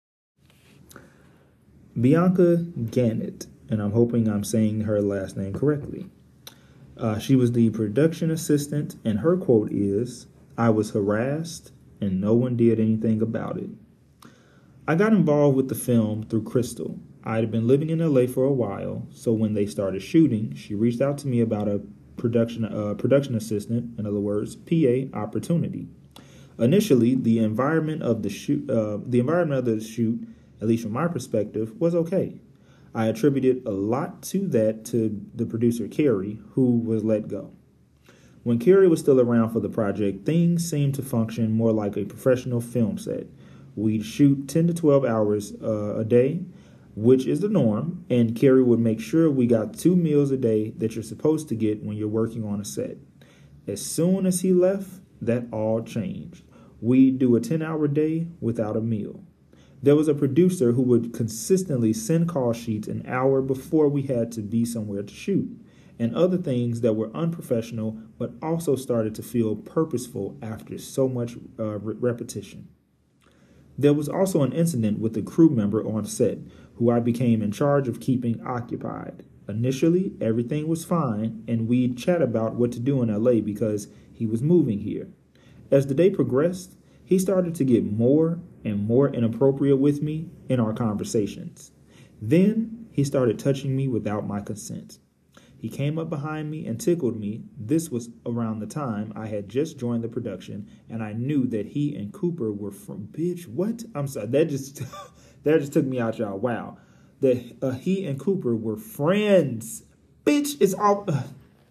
Bianca Gannett, and I'm hoping I'm saying her last name correctly. Uh, she was the production assistant, and her quote is, I was harassed, and no one did anything about it. I got involved with the film through Crystal. I had been living in L A for a while, so when they started shooting, she reached out to me about a production uh, production assistant, in other words, P A opportunity. Initially, the environment of the shoot, uh, the environment of the shoot, at least from my perspective, was okay. I attributed a lot to that to the producer Carrie, who was let go. When Carrie was still around for the project, things seemed to function more like a professional film set. We'd shoot ten to twelve hours uh, a day, which is the norm, and Carrie would make sure we got two meals a day that you're supposed to get when you're working on a set. As soon as he left, that all changed. We'd do a ten-hour day without a meal. There was a producer who would consistently send call sheets an hour before we had to be somewhere to shoot, and other things that were unprofessional but also started to feel purposeful after so much uh, re- repetition. There was also an incident with a crew member on set who I became in charge of keeping occupied. Initially, everything was fine, and we'd chat about what to do in L A because he was moving here. As the day progressed, he started to get more and more inappropriate with me in our conversations. Then he started touching me without my consent. He came up behind me and tickled me. This was around the time I had just joined the production, and I knew that he and Cooper were from, bitch, what? I'm sorry, that just that just took me out, y'all. Wow. That uh, he and Cooper were friends. Bitch, it's all... Uh.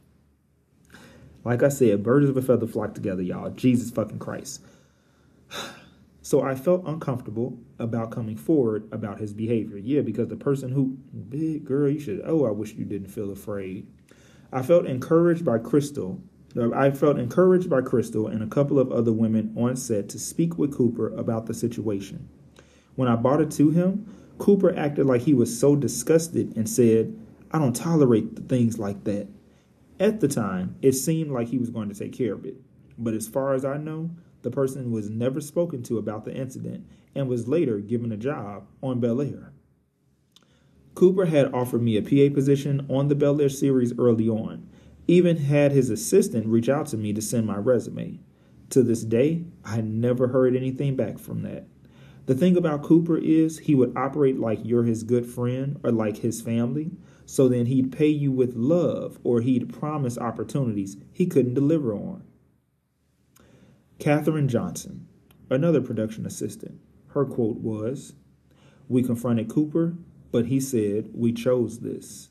Like I said, birds of a feather flock together, y'all. Jesus fucking Christ. So I felt uncomfortable about coming forward about his behavior. Yeah, because the person who, big girl, you should, oh, I wish you didn't feel afraid. I felt encouraged by Crystal. I felt encouraged by Crystal and a couple of other women on set to speak with Cooper about the situation. When I brought it to him, Cooper acted like he was so disgusted and said, I don't tolerate things like that. At the time, it seemed like he was going to take care of it. But as far as I know, the person was never spoken to about the incident and was later given a job on Bel Air. Cooper had offered me a P A position on the Bel Air series early on, even had his assistant reach out to me to send my resume. To this day, I never heard anything back from that. The thing about Cooper is he would operate like you're his good friend or like his family, so then he'd pay you with love or he'd promise opportunities he couldn't deliver on. Katherine Johnson, another production assistant, her quote was, we confronted Cooper, but he said we chose this.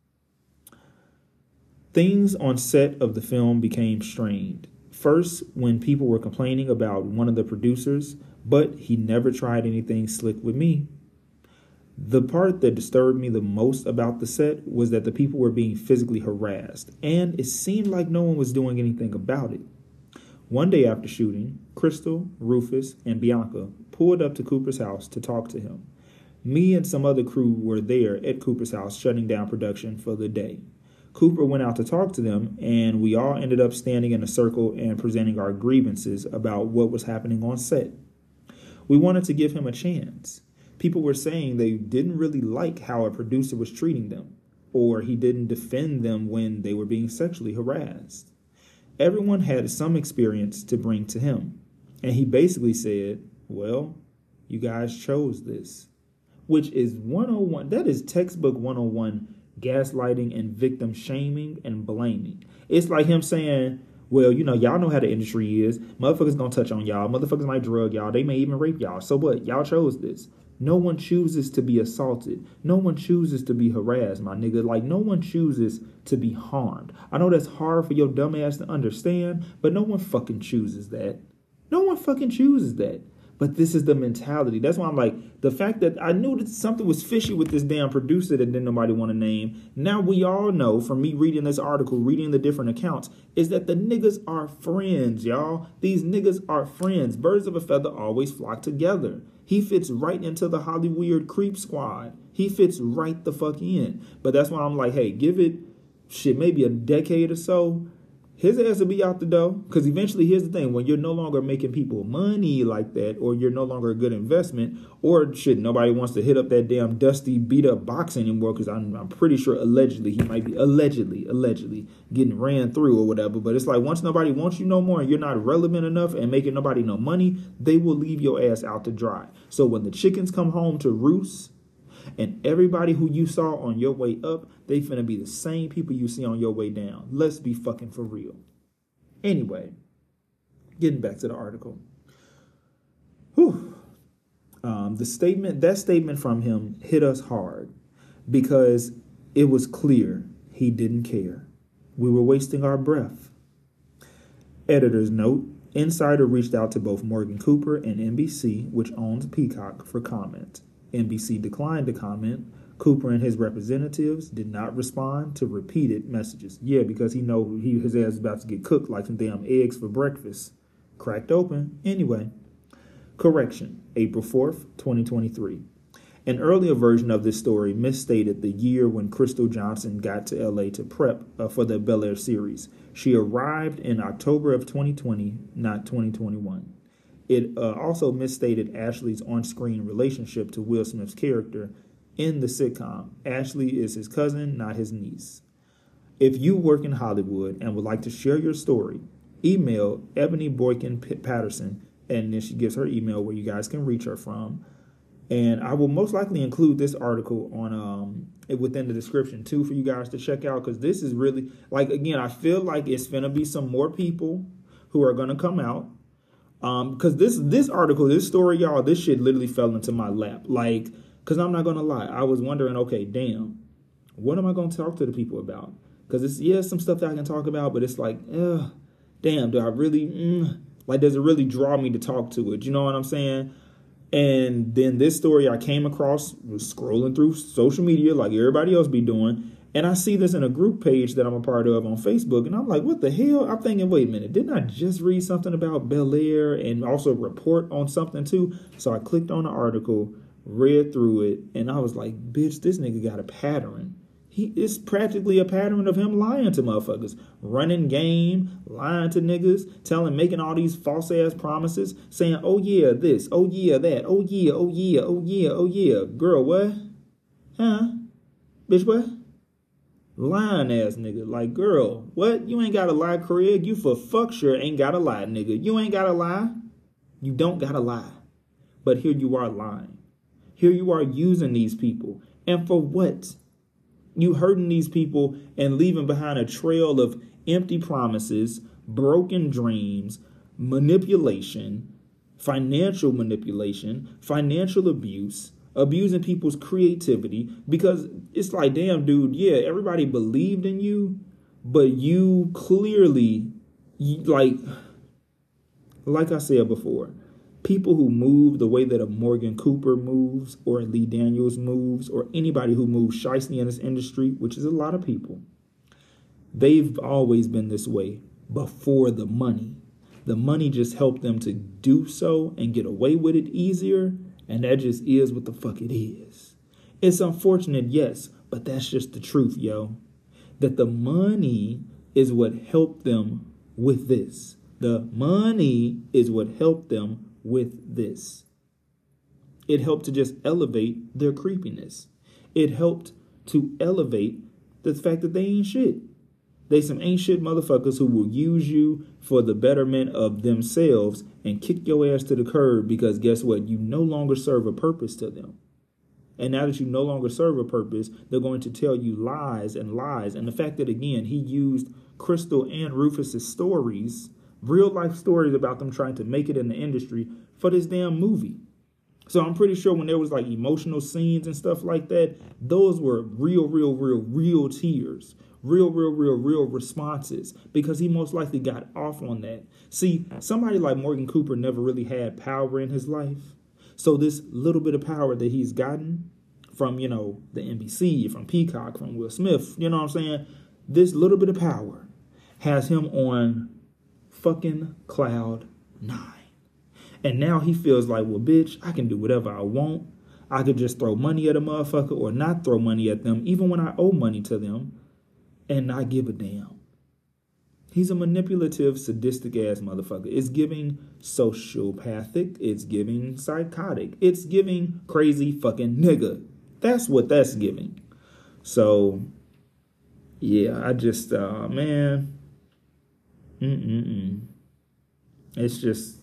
Things on set of the film became strained. First, when people were complaining about one of the producers, but he never tried anything slick with me. The part that disturbed me the most about the set was that the people were being physically harassed, and it seemed like no one was doing anything about it. One day after shooting, Crystal, Rufus, and Bianca pulled up to Cooper's house to talk to him. Me and some other crew were there at Cooper's house shutting down production for the day. Cooper went out to talk to them, and we all ended up standing in a circle and presenting our grievances about what was happening on set. We wanted to give him a chance. People were saying they didn't really like how a producer was treating them, or he didn't defend them when they were being sexually harassed. Everyone had some experience to bring to him, and he basically said, well, you guys chose this, which is one oh one. That is textbook one oh one gaslighting and victim shaming and blaming. It's like him saying, well, you know, y'all know how the industry is. Motherfuckers gonna touch on y'all. Motherfuckers might drug y'all. They may even rape y'all. So what? Y'all chose this. No one chooses to be assaulted. No one chooses to be harassed, my nigga. Like, no one chooses to be harmed. I know that's hard for your dumb ass to understand, but no one fucking chooses that. No one fucking chooses that. But this is the mentality. That's why I'm like, the fact that I knew that something was fishy with this damn producer that didn't nobody want to name. Now we all know from me reading this article, reading the different accounts, is that the niggas are friends, y'all. These niggas are friends. Birds of a feather always flock together. He fits right into the Hollywood creep squad. He fits right the fuck in. But that's why I'm like, hey, give it, shit, maybe a decade or so. His ass will be out the door. Because eventually, here's the thing. When you're no longer making people money like that, or you're no longer a good investment, or shit, nobody wants to hit up that damn dusty, beat-up box anymore, because I'm, I'm pretty sure allegedly he might be, allegedly, allegedly, getting ran through or whatever. But it's like, once nobody wants you no more, and you're not relevant enough and making nobody no money, they will leave your ass out to dry. So when the chickens come home to roost, and everybody who you saw on your way up, they finna be the same people you see on your way down. Let's be fucking for real. Anyway, getting back to the article. Whew. Um, the statement, that statement from him hit us hard because it was clear he didn't care. We were wasting our breath. Editor's note, Insider reached out to both Morgan Cooper and N B C, which owns Peacock, for comment. N B C declined to comment. Cooper and his representatives did not respond to repeated messages. Yeah, because he know he his ass is about to get cooked like some damn eggs for breakfast. Cracked open. Anyway. Correction. April fourth, twenty twenty-three. An earlier version of this story misstated the year when Crystal Johnson got to L A to prep uh, for the Bel Air series. She arrived in October of twenty twenty, not twenty twenty-one. It uh, also misstated Ashley's on-screen relationship to Will Smith's character in the sitcom. Ashley is his cousin, not his niece. If you work in Hollywood and would like to share your story, email Ebony Boykin Patterson, and then she gives her email where you guys can reach her from. And I will most likely include this article on um within the description too for you guys to check out, because this is really, like, again, I feel like it's gonna be some more people who are gonna come out. Um, because this this article, this story, y'all, this shit literally fell into my lap. Like, because I'm not going to lie. I was wondering, okay, damn, what am I going to talk to the people about? Because it's, yeah, some stuff that I can talk about, but it's like, ugh, damn, do I really, mm, like, does it really draw me to talk to it? You know what I'm saying? And then this story I came across, was scrolling through social media like everybody else be doing. And I see this in a group page that I'm a part of on Facebook. And I'm like, what the hell? I'm thinking, wait a minute. Didn't I just read something about Bel Air and also report on something too? So I clicked on the article, read through it, and I was like, bitch, this nigga got a pattern. He It's practically a pattern of him lying to motherfuckers. Running game, lying to niggas, telling, making all these false ass promises, saying, oh yeah, this, oh yeah, that, oh yeah, oh yeah, oh yeah, oh yeah. Girl, what? Huh? Bitch, what? Lying ass nigga. Like, girl, what? You ain't gotta lie, Craig. You for fuck sure ain't gotta lie, nigga. You ain't gotta lie. You don't gotta lie. But here you are lying. Here you are using these people. And for what? You hurting these people and leaving behind a trail of empty promises, broken dreams, manipulation, financial manipulation, financial abuse, abusing people's creativity, because it's like, damn, dude, yeah, everybody believed in you, but you clearly, like, like I said before, people who move the way that a Morgan Cooper moves, or Lee Daniels moves, or anybody who moves shiesty in this industry, which is a lot of people, they've always been this way before the money. The money just helped them to do so and get away with it easier. And that just is what the fuck it is. It's unfortunate, yes, but that's just the truth, yo. That the money is what helped them with this. The money is what helped them with this. It helped to just elevate their creepiness. It helped to elevate the fact that they ain't shit. They some ain't shit motherfuckers who will use you for the betterment of themselves and kick your ass to the curb because guess what? You no longer serve a purpose to them. And now that you no longer serve a purpose, they're going to tell you lies and lies. And the fact that, again, he used Crystal and Rufus's stories, real life stories about them trying to make it in the industry for this damn movie. So I'm pretty sure when there was like emotional scenes and stuff like that, those were real, real, real, real tears, real, real, real, real responses, because he most likely got off on that. See, somebody like Morgan Cooper never really had power in his life. So this little bit of power that he's gotten from, you know, the N B C, from Peacock, from Will Smith, you know what I'm saying? This little bit of power has him on fucking cloud nine. And now he feels like, well, bitch, I can do whatever I want. I could just throw money at a motherfucker or not throw money at them, even when I owe money to them, and not give a damn. He's a manipulative, sadistic ass motherfucker. It's giving sociopathic. It's giving psychotic. It's giving crazy fucking nigga. That's what that's giving. So, yeah, I just, uh, man, mm-mm-mm. It's just,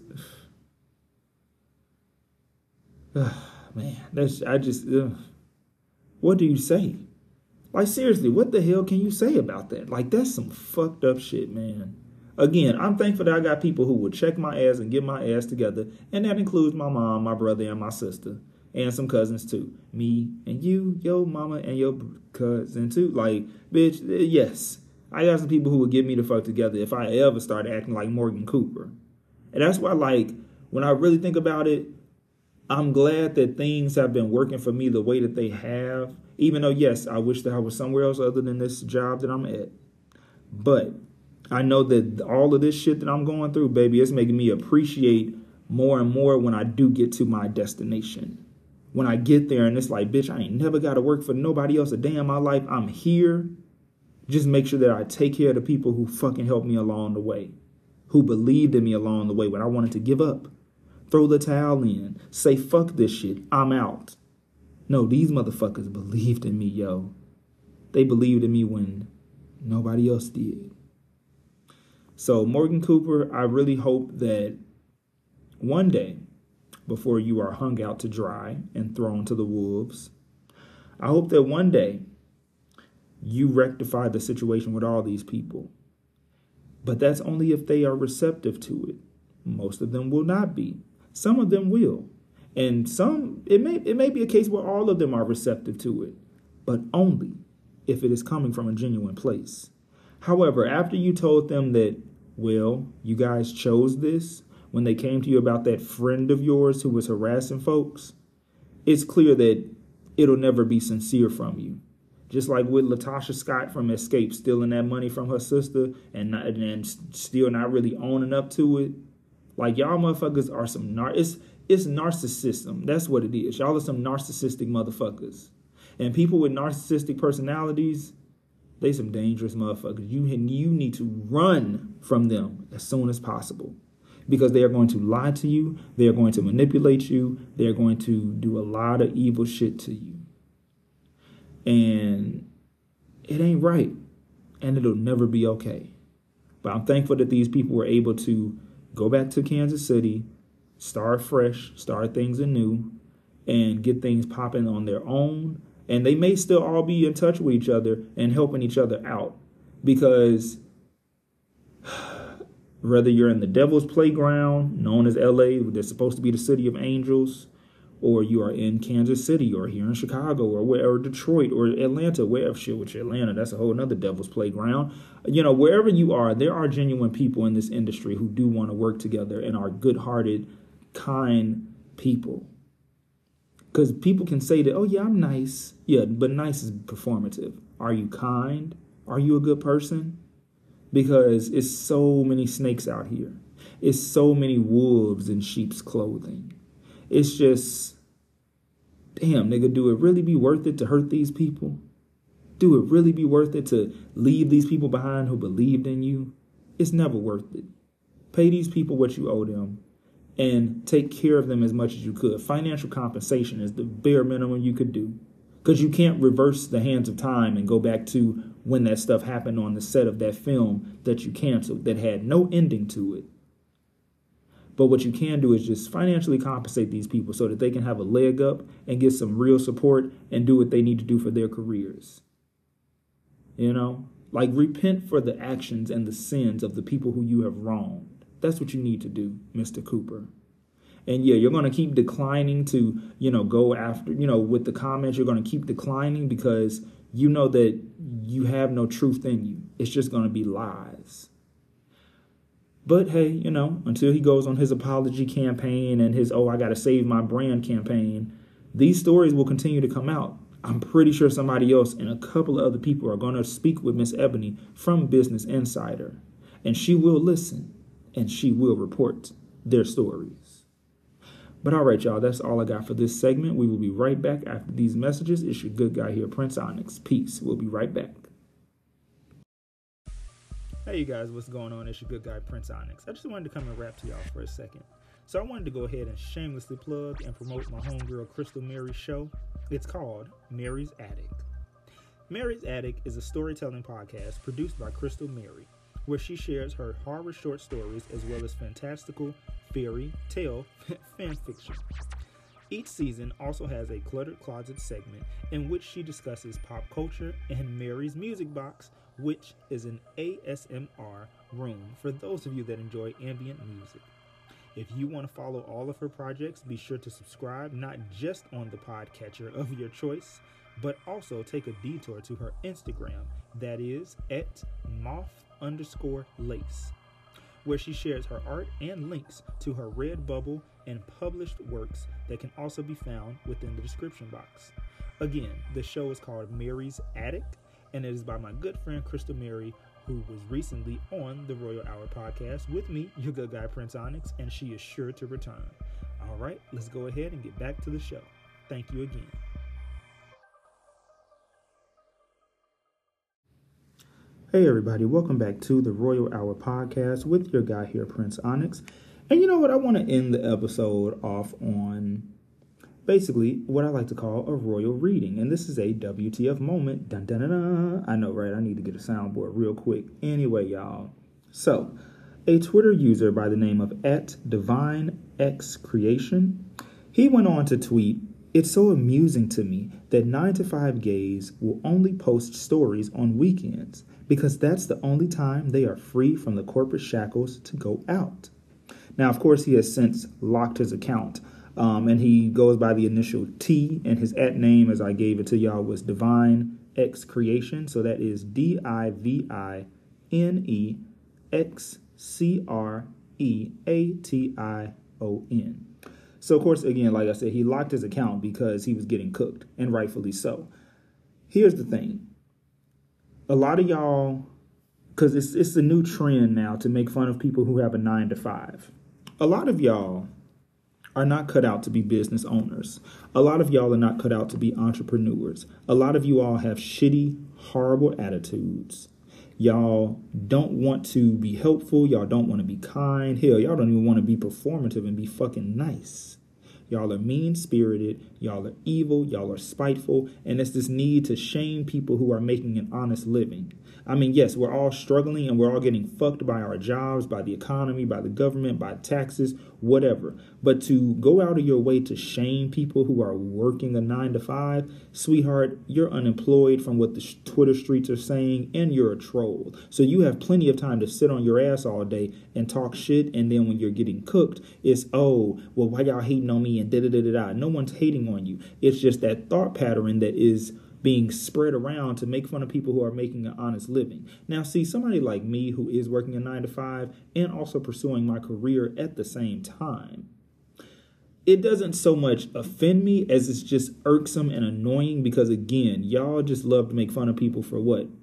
uh, man, that's, I just, uh, what do you say? Like, seriously, what the hell can you say about that? Like, that's some fucked up shit, man. Again, I'm thankful that I got people who will check my ass and get my ass together. And that includes my mom, my brother, and my sister. And some cousins, too. Me and you, your mama, and your cousin, too. Like, bitch, yes. I got some people who will get me the fuck together if I ever start acting like Morgan Cooper. And that's why, like, when I really think about it, I'm glad that things have been working for me the way that they have. Even though, yes, I wish that I was somewhere else other than this job that I'm at. But I know that all of this shit that I'm going through, baby, it's making me appreciate more and more when I do get to my destination. When I get there and it's like, bitch, I ain't never got to work for nobody else a day in my life. I'm here. Just make sure that I take care of the people who fucking helped me along the way. Who believed in me along the way when I wanted to give up. Throw the towel in. Say, fuck this shit. I'm out. No, these motherfuckers believed in me, yo. They believed in me when nobody else did. So, Morgan Cooper, I really hope that one day, before you are hung out to dry and thrown to the wolves, I hope that one day you rectify the situation with all these people. But that's only if they are receptive to it. Most of them will not be. Some of them will. And some, it may it may be a case where all of them are receptive to it, but only if it is coming from a genuine place. However, after you told them that, well, you guys chose this, when they came to you about that friend of yours who was harassing folks, it's clear that it'll never be sincere from you. Just like with Latasha Scott from Escape stealing that money from her sister and, not, and still not really owning up to it. Like, y'all motherfuckers are some nar- it's it's narcissism. That's what it is. Y'all are some narcissistic motherfuckers. And people with narcissistic personalities, they some dangerous motherfuckers. You you need to run from them as soon as possible. Because they are going to lie to you. They are going to manipulate you. They are going to do a lot of evil shit to you. And it ain't right. And it'll never be okay. But I'm thankful that these people were able to go back to Kansas City, start fresh, start things anew, and get things popping on their own. And they may still all be in touch with each other and helping each other out. Because whether you're in the Devil's Playground, known as L A, that's supposed to be the city of angels, or you are in Kansas City, or here in Chicago, or wherever, Detroit, or Atlanta, wherever, shit, with Atlanta, that's a whole nother Devil's Playground. You know, wherever you are, there are genuine people in this industry who do want to work together and are good-hearted, kind people. Because people can say that, oh, yeah, I'm nice. Yeah, but nice is performative. Are you kind? Are you a good person? Because it's so many snakes out here. It's so many wolves in sheep's clothing. It's just, damn, nigga, do it really be worth it to hurt these people? Do it really be worth it to leave these people behind who believed in you? It's never worth it. Pay these people what you owe them and take care of them as much as you could. Financial compensation is the bare minimum you could do, because you can't reverse the hands of time and go back to when that stuff happened on the set of that film that you canceled that had no ending to it. But what you can do is just financially compensate these people so that they can have a leg up and get some real support and do what they need to do for their careers. You know, like repent for the actions and the sins of the people who you have wronged. That's what you need to do, Mister Cooper. And yeah, you're going to keep declining to, you know, go after, you know, with the comments, you're going to keep declining because you know that you have no truth in you. It's just going to be lies. But hey, you know, until he goes on his apology campaign and his, oh, I got to save my brand campaign, these stories will continue to come out. I'm pretty sure somebody else and a couple of other people are going to speak with Miss Ebony from Business Insider, and she will listen and she will report their stories. But all right, y'all, that's all I got for this segment. We will be right back after these messages. It's your good guy here, Prince Onyx. Peace. We'll be right back. Hey, you guys, what's going on? It's your good guy, Prince Onyx. I just wanted to come and rap to y'all for a second. So I wanted to go ahead and shamelessly plug and promote my homegirl, Crystal Mary's show. It's called Mary's Attic. Mary's Attic is a storytelling podcast produced by Crystal Mary, where she shares her horror short stories as well as fantastical fairy tale fan fiction. Each season also has a Cluttered Closet segment in which she discusses pop culture and Mary's Music Box, which is an A S M R room for those of you that enjoy ambient music. If you want to follow all of her projects, be sure to subscribe not just on the podcatcher of your choice, but also take a detour to her Instagram, that is at moth underscore lace, where she shares her art and links to her Redbubble and published works that can also be found within the description box. Again, the show is called Mary's Attic, and it is by my good friend Crystal Mary, who was recently on the Royal Hour podcast with me, your good guy Prince Onyx, and she is sure to return. All right, let's go ahead and get back to the show. Thank you again. Hey everybody, welcome back to the Royal Hour podcast with your guy here, Prince Onyx. And you know what? I want to end the episode off on basically what I like to call a royal reading. And this is a W T F moment. Dun, dun, dun, dun. I know, right? I need to get a soundboard real quick. Anyway, y'all. So, a Twitter user by the name of at Divine X Creation, he went on to tweet, "It's so amusing to me that nine to five gays will only post stories on weekends because that's the only time they are free from the corporate shackles to go out." Now, of course, he has since locked his account, um, and he goes by the initial T, and his at name, as I gave it to y'all, was Divine X Creation. So that is D I V I N E X C R E A T I O N. So, of course, again, like I said, he locked his account because he was getting cooked, and rightfully so. Here's the thing. A lot of y'all, because it's, it's a new trend now to make fun of people who have a nine to five. A lot of y'all are not cut out to be business owners. A lot of y'all are not cut out to be entrepreneurs. A lot of you all have shitty, horrible attitudes. Y'all don't want to be helpful. Y'all don't want to be kind. Hell, y'all don't even want to be performative and be fucking nice. Y'all are mean-spirited. Y'all are evil. Y'all are spiteful. And it's this need to shame people who are making an honest living. I mean, yes, we're all struggling and we're all getting fucked by our jobs, by the economy, by the government, by taxes, whatever. But to go out of your way to shame people who are working a nine to five, sweetheart, you're unemployed from what the Twitter streets are saying, and you're a troll. So you have plenty of time to sit on your ass all day and talk shit. And then when you're getting cooked, it's, oh, well, why y'all hating on me and da da da da da. No one's hating on you. It's just that thought pattern that is being spread around to make fun of people who are making an honest living. Now, see, somebody like me who is working a nine to five and also pursuing my career at the same time, it doesn't so much offend me as it's just irksome and annoying because, again, y'all just love to make fun of people for what?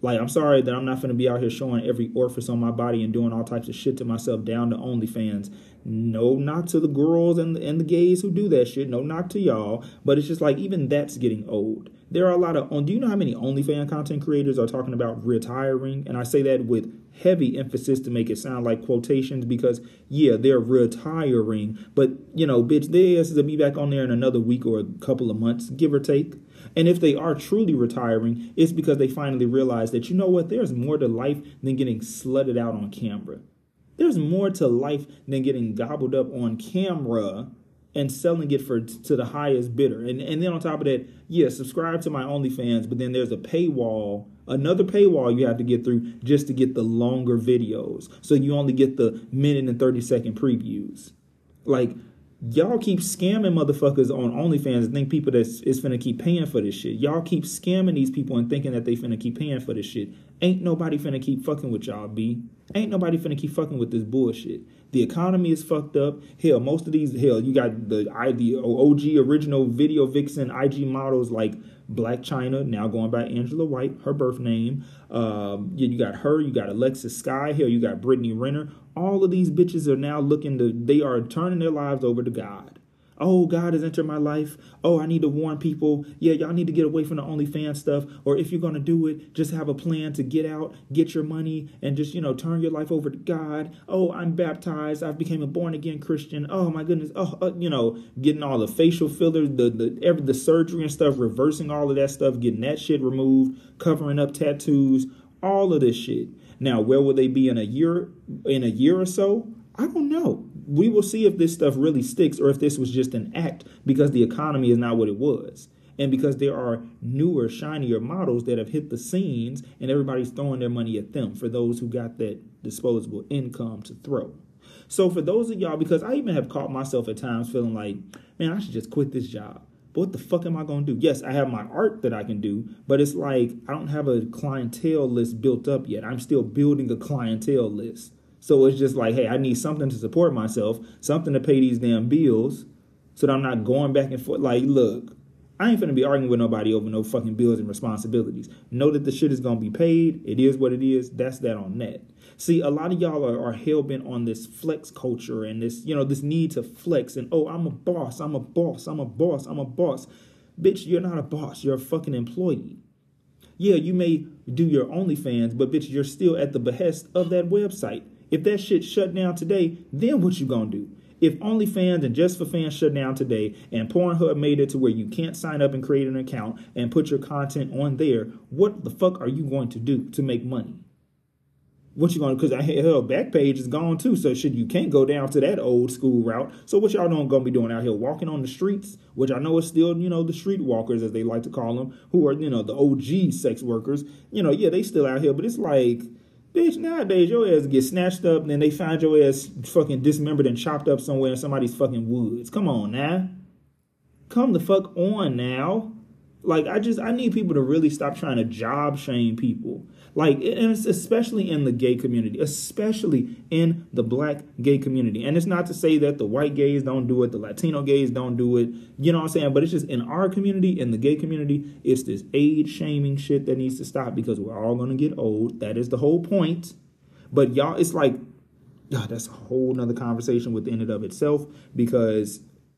Like, I'm sorry that I'm not going to be out here showing every orifice on my body and doing all types of shit to myself down to OnlyFans. No knock to the girls and the, and the gays who do that shit. No knock to y'all. But it's just like, even that's getting old. There are a lot of, do you know how many OnlyFans content creators are talking about retiring? And I say that with heavy emphasis to make it sound like quotations because, yeah, they're retiring. But, you know, bitch, their asses will be back on there in another week or a couple of months, give or take. And if they are truly retiring, it's because they finally realize that, you know what, there's more to life than getting slutted out on camera. There's more to life than getting gobbled up on camera and selling it for to the highest bidder. And and then on top of that, yeah, subscribe to my OnlyFans, but then there's a paywall, another paywall you have to get through just to get the longer videos. So you only get the minute and thirty second previews. Like, y'all keep scamming motherfuckers on OnlyFans and think people that's is finna keep paying for this shit. Y'all keep scamming these people and thinking that they finna keep paying for this shit. Ain't nobody finna keep fucking with y'all, B. Ain't nobody finna keep fucking with this bullshit. The economy is fucked up. Hell, most of these, hell, you got the, the O G original video vixen I G models like Black China, now going by Angela White, her birth name. Um, you, you got her, you got Alexis Sky, hell, you got Brittany Renner. All of these bitches are now looking to, they are turning their lives over to God. Oh, God has entered my life. Oh, I need to warn people. Yeah, y'all need to get away from the OnlyFans stuff. Or if you're going to do it, just have a plan to get out, get your money, and just, you know, turn your life over to God. Oh, I'm baptized. I've become a born-again Christian. Oh, my goodness. Oh, uh, you know, getting all the facial fillers, the, the, every, the surgery and stuff, reversing all of that stuff, getting that shit removed, covering up tattoos, all of this shit. Now, where will they be in a year, in a year or so? I don't know. We will see if this stuff really sticks or if this was just an act because the economy is not what it was. And because there are newer, shinier models that have hit the scenes and everybody's throwing their money at them for those who got that disposable income to throw. So for those of y'all, because I even have caught myself at times feeling like, man, I should just quit this job. But what the fuck am I going to do? Yes, I have my art that I can do, but it's like I don't have a clientele list built up yet. I'm still building a clientele list. So it's just like, hey, I need something to support myself, something to pay these damn bills so that I'm not going back and forth. Like, look, I ain't finna be arguing with nobody over no fucking bills and responsibilities. Know that the shit is going to be paid. It is what it is. That's that on that. See, a lot of y'all are, are hell-bent on this flex culture and this, you know, this need to flex. And, oh, I'm a boss. I'm a boss. I'm a boss. I'm a boss. Bitch, you're not a boss. You're a fucking employee. Yeah, you may do your OnlyFans, but, bitch, you're still at the behest of that website. If that shit shut down today, then what you gonna do? If OnlyFans and Just for Fans shut down today and Pornhub made it to where you can't sign up and create an account and put your content on there, what the fuck are you going to do to make money? What you gonna, because hell, Backpage is gone too, so shit, you can't go down to that old school route. So what y'all doing gonna be doing out here? Walking on the streets, which I know is still, you know, the street walkers, as they like to call them, who are, you know, the O G sex workers. You know, yeah, they still out here, but it's like, bitch, nowadays your ass get snatched up and then they find your ass fucking dismembered and chopped up somewhere in somebody's fucking woods. Come on now. Come the fuck on now. Like, I just, I need people to really stop trying to job shame people. Like, and it's especially in the gay community, especially in the black gay community. And it's not to say that the white gays don't do it, the Latino gays don't do it, you know what I'm saying? But it's just in our community, in the gay community, it's this age shaming shit that needs to stop because we're all going to get old. That is the whole point. But y'all, it's like, oh, that's a whole nother conversation within and of itself, because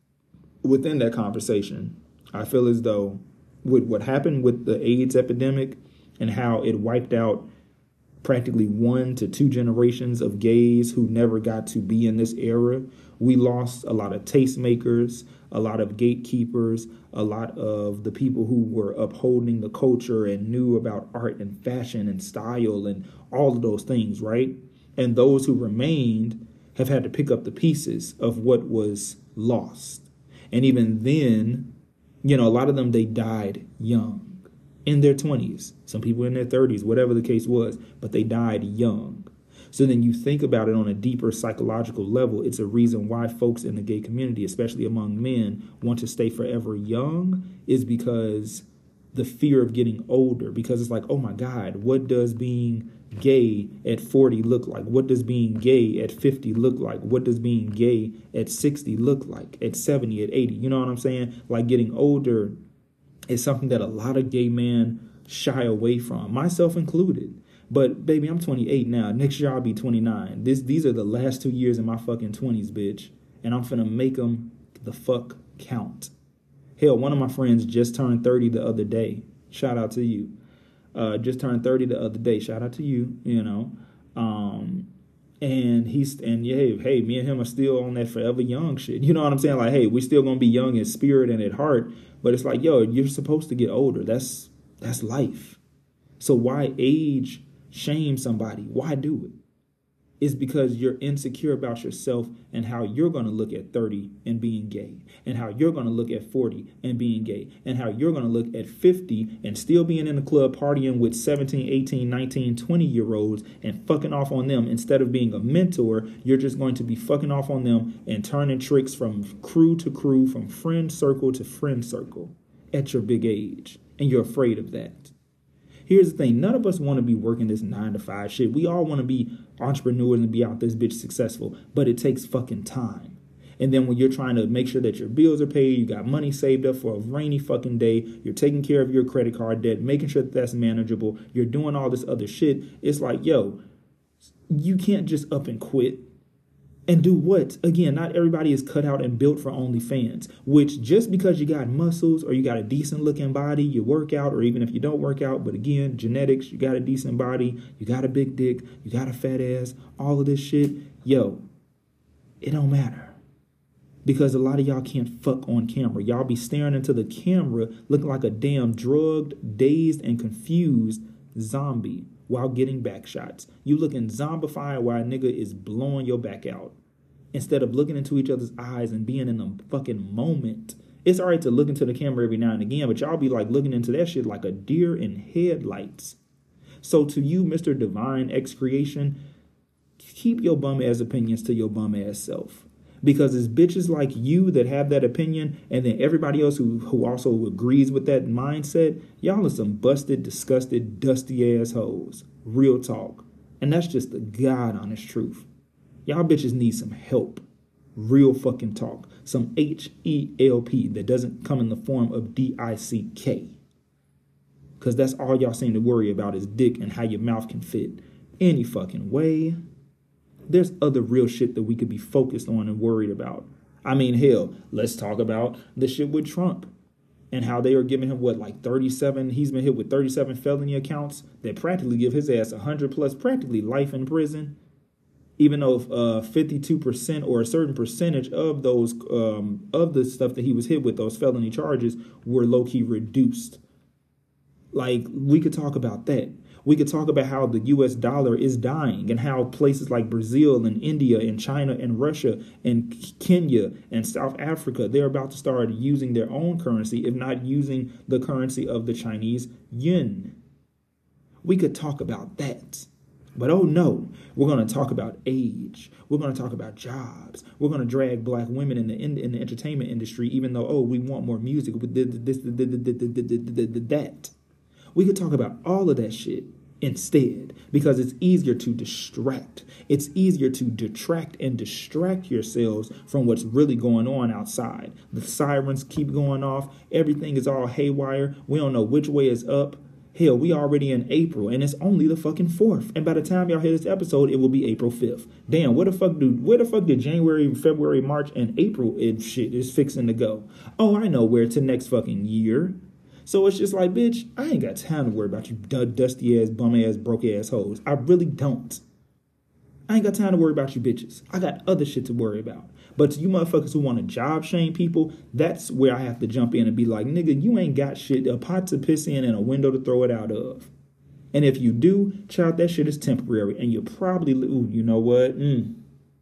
within that conversation, I feel as though with what happened with the AIDS epidemic and how it wiped out practically one to two generations of gays who never got to be in this era, we lost a lot of tastemakers, a lot of gatekeepers, a lot of the people who were upholding the culture and knew about art and fashion and style and all of those things, right? And those who remained have had to pick up the pieces of what was lost. And even then, you know, a lot of them, they died young, in their twenties, some people in their thirties, whatever the case was, but they died young. So then you think about it on a deeper psychological level. It's a reason why folks in the gay community, especially among men, want to stay forever young, is because the fear of getting older, because it's like, oh my God, what does being gay at forty look like? What does being gay at fifty look like? What does being gay at sixty look like? At seventy, at eighty? You know what I'm saying? Like, getting older is something that a lot of gay men shy away from, myself included. But baby, I'm twenty-eight now. Next year I'll be twenty-nine. This these are the last two years in my fucking twenties, bitch. And I'm finna make them the fuck count. Hell, one of my friends just turned thirty the other day. Shout out to you. Uh, just turned thirty the other day. Shout out to you, you know. Um, and he's, and yeah, hey, hey, me and him are still on that forever young shit. You know what I'm saying? Like, hey, we still gonna be young in spirit and at heart. But it's like, yo, you're supposed to get older. That's, that's life. So why age shame somebody? Why do it? It's because you're insecure about yourself and how you're going to look at thirty and being gay, and how you're going to look at forty and being gay, and how you're going to look at fifty and still being in the club partying with seventeen, eighteen, nineteen, twenty year olds and fucking off on them. Instead of being a mentor, you're just going to be fucking off on them and turning tricks from crew to crew, from friend circle to friend circle at your big age. And you're afraid of that. Here's the thing. None of us want to be working this nine to five shit. We all want to be entrepreneurs and be out this bitch successful, but it takes fucking time. And then when you're trying to make sure that your bills are paid, you got money saved up for a rainy fucking day, you're taking care of your credit card debt, making sure that that's manageable, you're doing all this other shit. It's like, yo, you can't just up and quit. And do what? Again, not everybody is cut out and built for OnlyFans, which just because you got muscles or you got a decent looking body, you work out, or even if you don't work out, but again, genetics, you got a decent body, you got a big dick, you got a fat ass, all of this shit, yo, it don't matter. Because a lot of y'all can't fuck on camera. Y'all be staring into the camera looking like a damn drugged, dazed, and confused zombie while getting back shots. You looking zombified while a nigga is blowing your back out. Instead of looking into each other's eyes and being in the fucking moment. It's all right to look into the camera every now and again, but y'all be like looking into that shit like a deer in headlights. So to you, Mister Divine X Creation, keep your bum ass opinions to your bum ass self. Because it's bitches like you that have that opinion, and then everybody else who, who also agrees with that mindset, y'all are some busted, disgusted, dusty ass hoes. Real talk. And that's just the God honest truth. Y'all bitches need some help. Real fucking talk. Some H E L P that doesn't come in the form of D I C K. Because that's all y'all seem to worry about is dick and how your mouth can fit any fucking way. There's other real shit that we could be focused on and worried about. I mean, hell, let's talk about the shit with Trump and how they are giving him, what, like thirty-seven, he's been hit with thirty-seven felony accounts that practically give his ass one hundred plus, practically life in prison. Even though uh, fifty-two percent or a certain percentage of those, um, of the stuff that he was hit with, those felony charges, were low-key reduced. Like, we could talk about that. We could talk about how the U S dollar is dying and how places like Brazil and India and China and Russia and Kenya and South Africa, they're about to start using their own currency, if not using the currency of the Chinese yuan. We could talk about that. But oh no, we're going to talk about age. We're going to talk about jobs. We're going to drag black women in the in, in the entertainment industry, even though, oh, we want more music with this, this, that. We could talk about all of that shit instead, because it's easier to distract. It's easier to detract and distract yourselves from what's really going on outside. The sirens keep going off. Everything is all haywire. We don't know which way is up. Hell, we already in April, and it's only the fucking fourth. And by the time y'all hear this episode, it will be April fifth. Damn, where the fuck do where the fuck did January, February, March, and April and shit is fixing to go? Oh, I know where, to next fucking year. So it's just like, bitch, I ain't got time to worry about you dusty ass, bum ass, broke ass hoes. I really don't. I ain't got time to worry about you bitches. I got other shit to worry about. But to you motherfuckers who want to job shame people, that's where I have to jump in and be like, nigga, you ain't got shit, a pot to piss in and a window to throw it out of. And if you do, child, that shit is temporary. And you'll probably, ooh, you know what? Mm.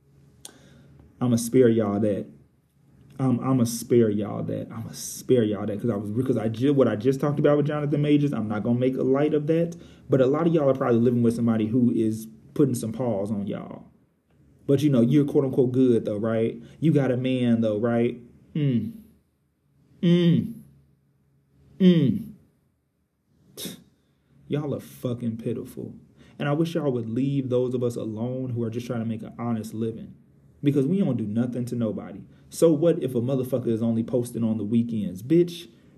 I'm going to spare y'all that. Um, I'm gonna spare y'all that. I'm gonna spare y'all that because I was because I just what I just talked about with Jonathan Majors. I'm not gonna make a light of that, but a lot of y'all are probably living with somebody who is putting some paws on y'all. But you know, you're quote unquote good though, right? You got a man though, right? Mm. Mm. Mm. Y'all are fucking pitiful, and I wish y'all would leave those of us alone who are just trying to make an honest living, because we don't do nothing to nobody. So what if a motherfucker is only posting on the weekends? Bitch,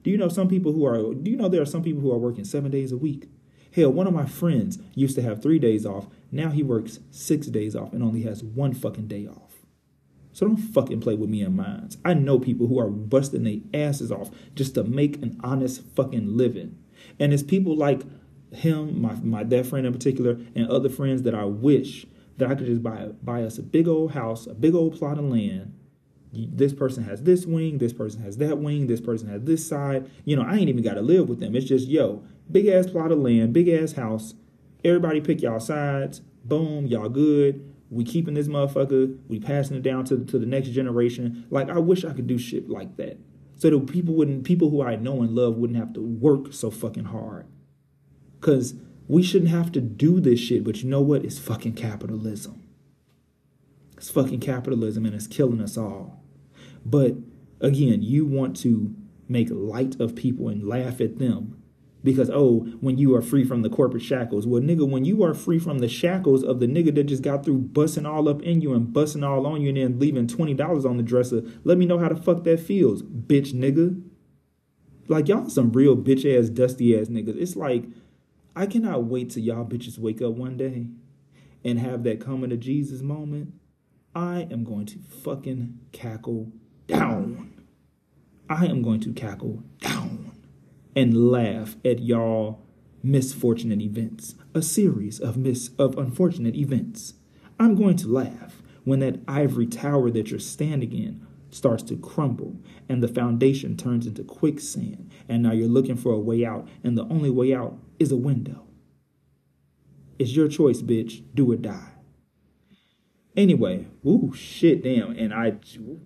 Do you know some people who are, do you know there are some people who are working seven days a week? Hell, one of my friends used to have three days off. Now he works six days off and only has one fucking day off. So don't fucking play with me and mine. I know people who are busting their asses off just to make an honest fucking living. And it's people like him, my, my that friend in particular, and other friends that I wish that I could just buy, buy us a big old house, a big old plot of land. This person has this wing, this person has that wing, this person has this side. You know, I ain't even got to live with them. It's just, yo, big ass plot of land, big ass house. Everybody pick y'all sides. Boom, y'all good. We keeping this motherfucker. We passing it down to, to the next generation. Like, I wish I could do shit like that. So that people wouldn't, people who I know and love wouldn't have to work so fucking hard. Because we shouldn't have to do this shit. But you know what? It's fucking capitalism. It's fucking capitalism and it's killing us all. But again, you want to make light of people and laugh at them because, oh, when you are free from the corporate shackles. Well, nigga, when you are free from the shackles of the nigga that just got through busting all up in you and busting all on you and then leaving twenty dollars on the dresser, let me know how the fuck that feels, bitch nigga. Like, y'all some real bitch ass, dusty ass niggas. It's like, I cannot wait till y'all bitches wake up one day and have that coming to Jesus moment. I am going to fucking cackle down. I am going to cackle down and laugh at y'all misfortunate events, a series of mis of unfortunate events. I'm going to laugh when that ivory tower that you're standing in starts to crumble and the foundation turns into quicksand and now you're looking for a way out and the only way out is a window. It's your choice, bitch. Do or die. Anyway, ooh, shit, damn, and I...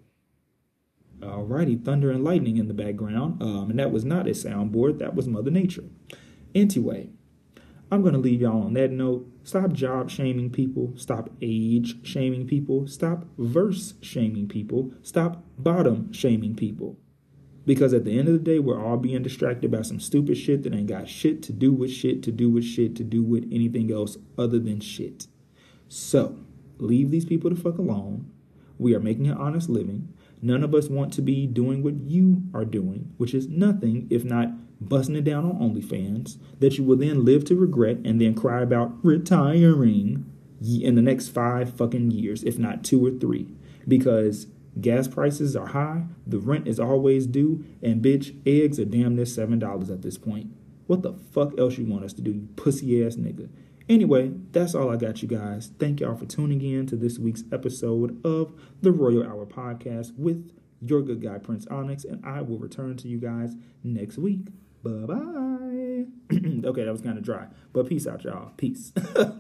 Alrighty, thunder and lightning in the background. Um, and that was not a soundboard. That was Mother Nature. Anyway, I'm going to leave y'all on that note. Stop job shaming people. Stop age shaming people. Stop verse shaming people. Stop bottom shaming people. Because at the end of the day, we're all being distracted by some stupid shit that ain't got shit to do with shit, to do with shit, to do with anything else other than shit. So, leave these people the fuck alone. We are making an honest living. None of us want to be doing what you are doing, which is nothing if not busting it down on OnlyFans, that you will then live to regret and then cry about retiring in the next five fucking years, if not two or three, because gas prices are high, the rent is always due, and bitch, eggs are damn near seven dollars at this point. What the fuck else you want us to do, you pussy ass nigga? Anyway, that's all I got, you guys. Thank y'all for tuning in to this week's episode of the Royal Hour Podcast with your good guy, Prince Onyx, and I will return to you guys next week. Bye-bye. Okay, that was kind of dry, but peace out, y'all. Peace.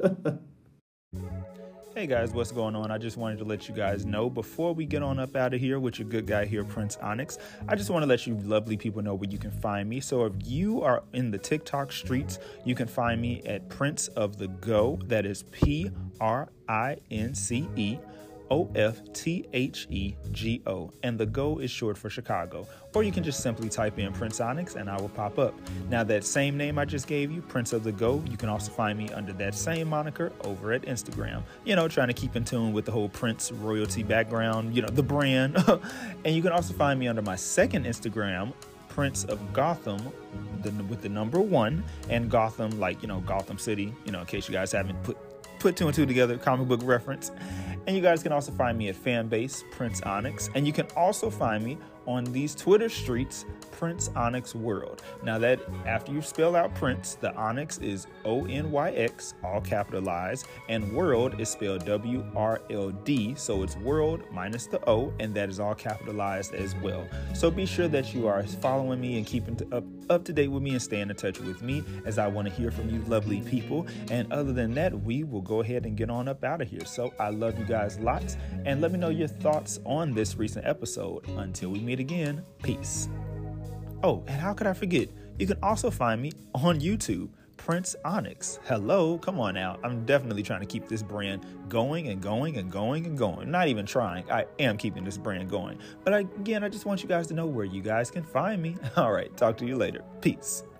Hey guys, what's going on? I just wanted to let you guys know before we get on up out of here with your good guy here, Prince Onyx, I just want to let you lovely people know where you can find me. So if you are in the TikTok streets, you can find me at Prince of the Go. That is P R I N C E O F T H E G O. And the Go is short for Chicago. Or you can just simply type in Prince Onyx and I will pop up. Now that same name I just gave you, Prince of the Go, you can also find me under that same moniker over at Instagram. You know, trying to keep in tune with the whole Prince royalty background, you know, the brand. And you can also find me under my second Instagram, Prince of Gotham, the, with the number one, and Gotham, like, you know, Gotham City, you know, in case you guys haven't put put two and two together, comic book reference. And you guys can also find me at Fanbase Prince Onyx. And you can also find me on these Twitter streets, Prince Onyx World. Now that after you spell out Prince, the Onyx is O N Y X, all capitalized, and World is spelled W R L D. So it's World minus the O, and that is all capitalized as well. So be sure that you are following me and keeping to up, up to date with me and staying in touch with me, as I want to hear from you lovely people. And other than that, we will go ahead and get on up out of here. So I love you guys lots, and let me know your thoughts on this recent episode. Until we meet again, peace. Oh, and how could I forget? You can also find me on YouTube, Prince Onyx. Hello, come on now. I'm definitely trying to keep this brand going and going and going and going. Not even trying. I am keeping this brand going. But again, I just want you guys to know where you guys can find me. All right, talk to you later. Peace.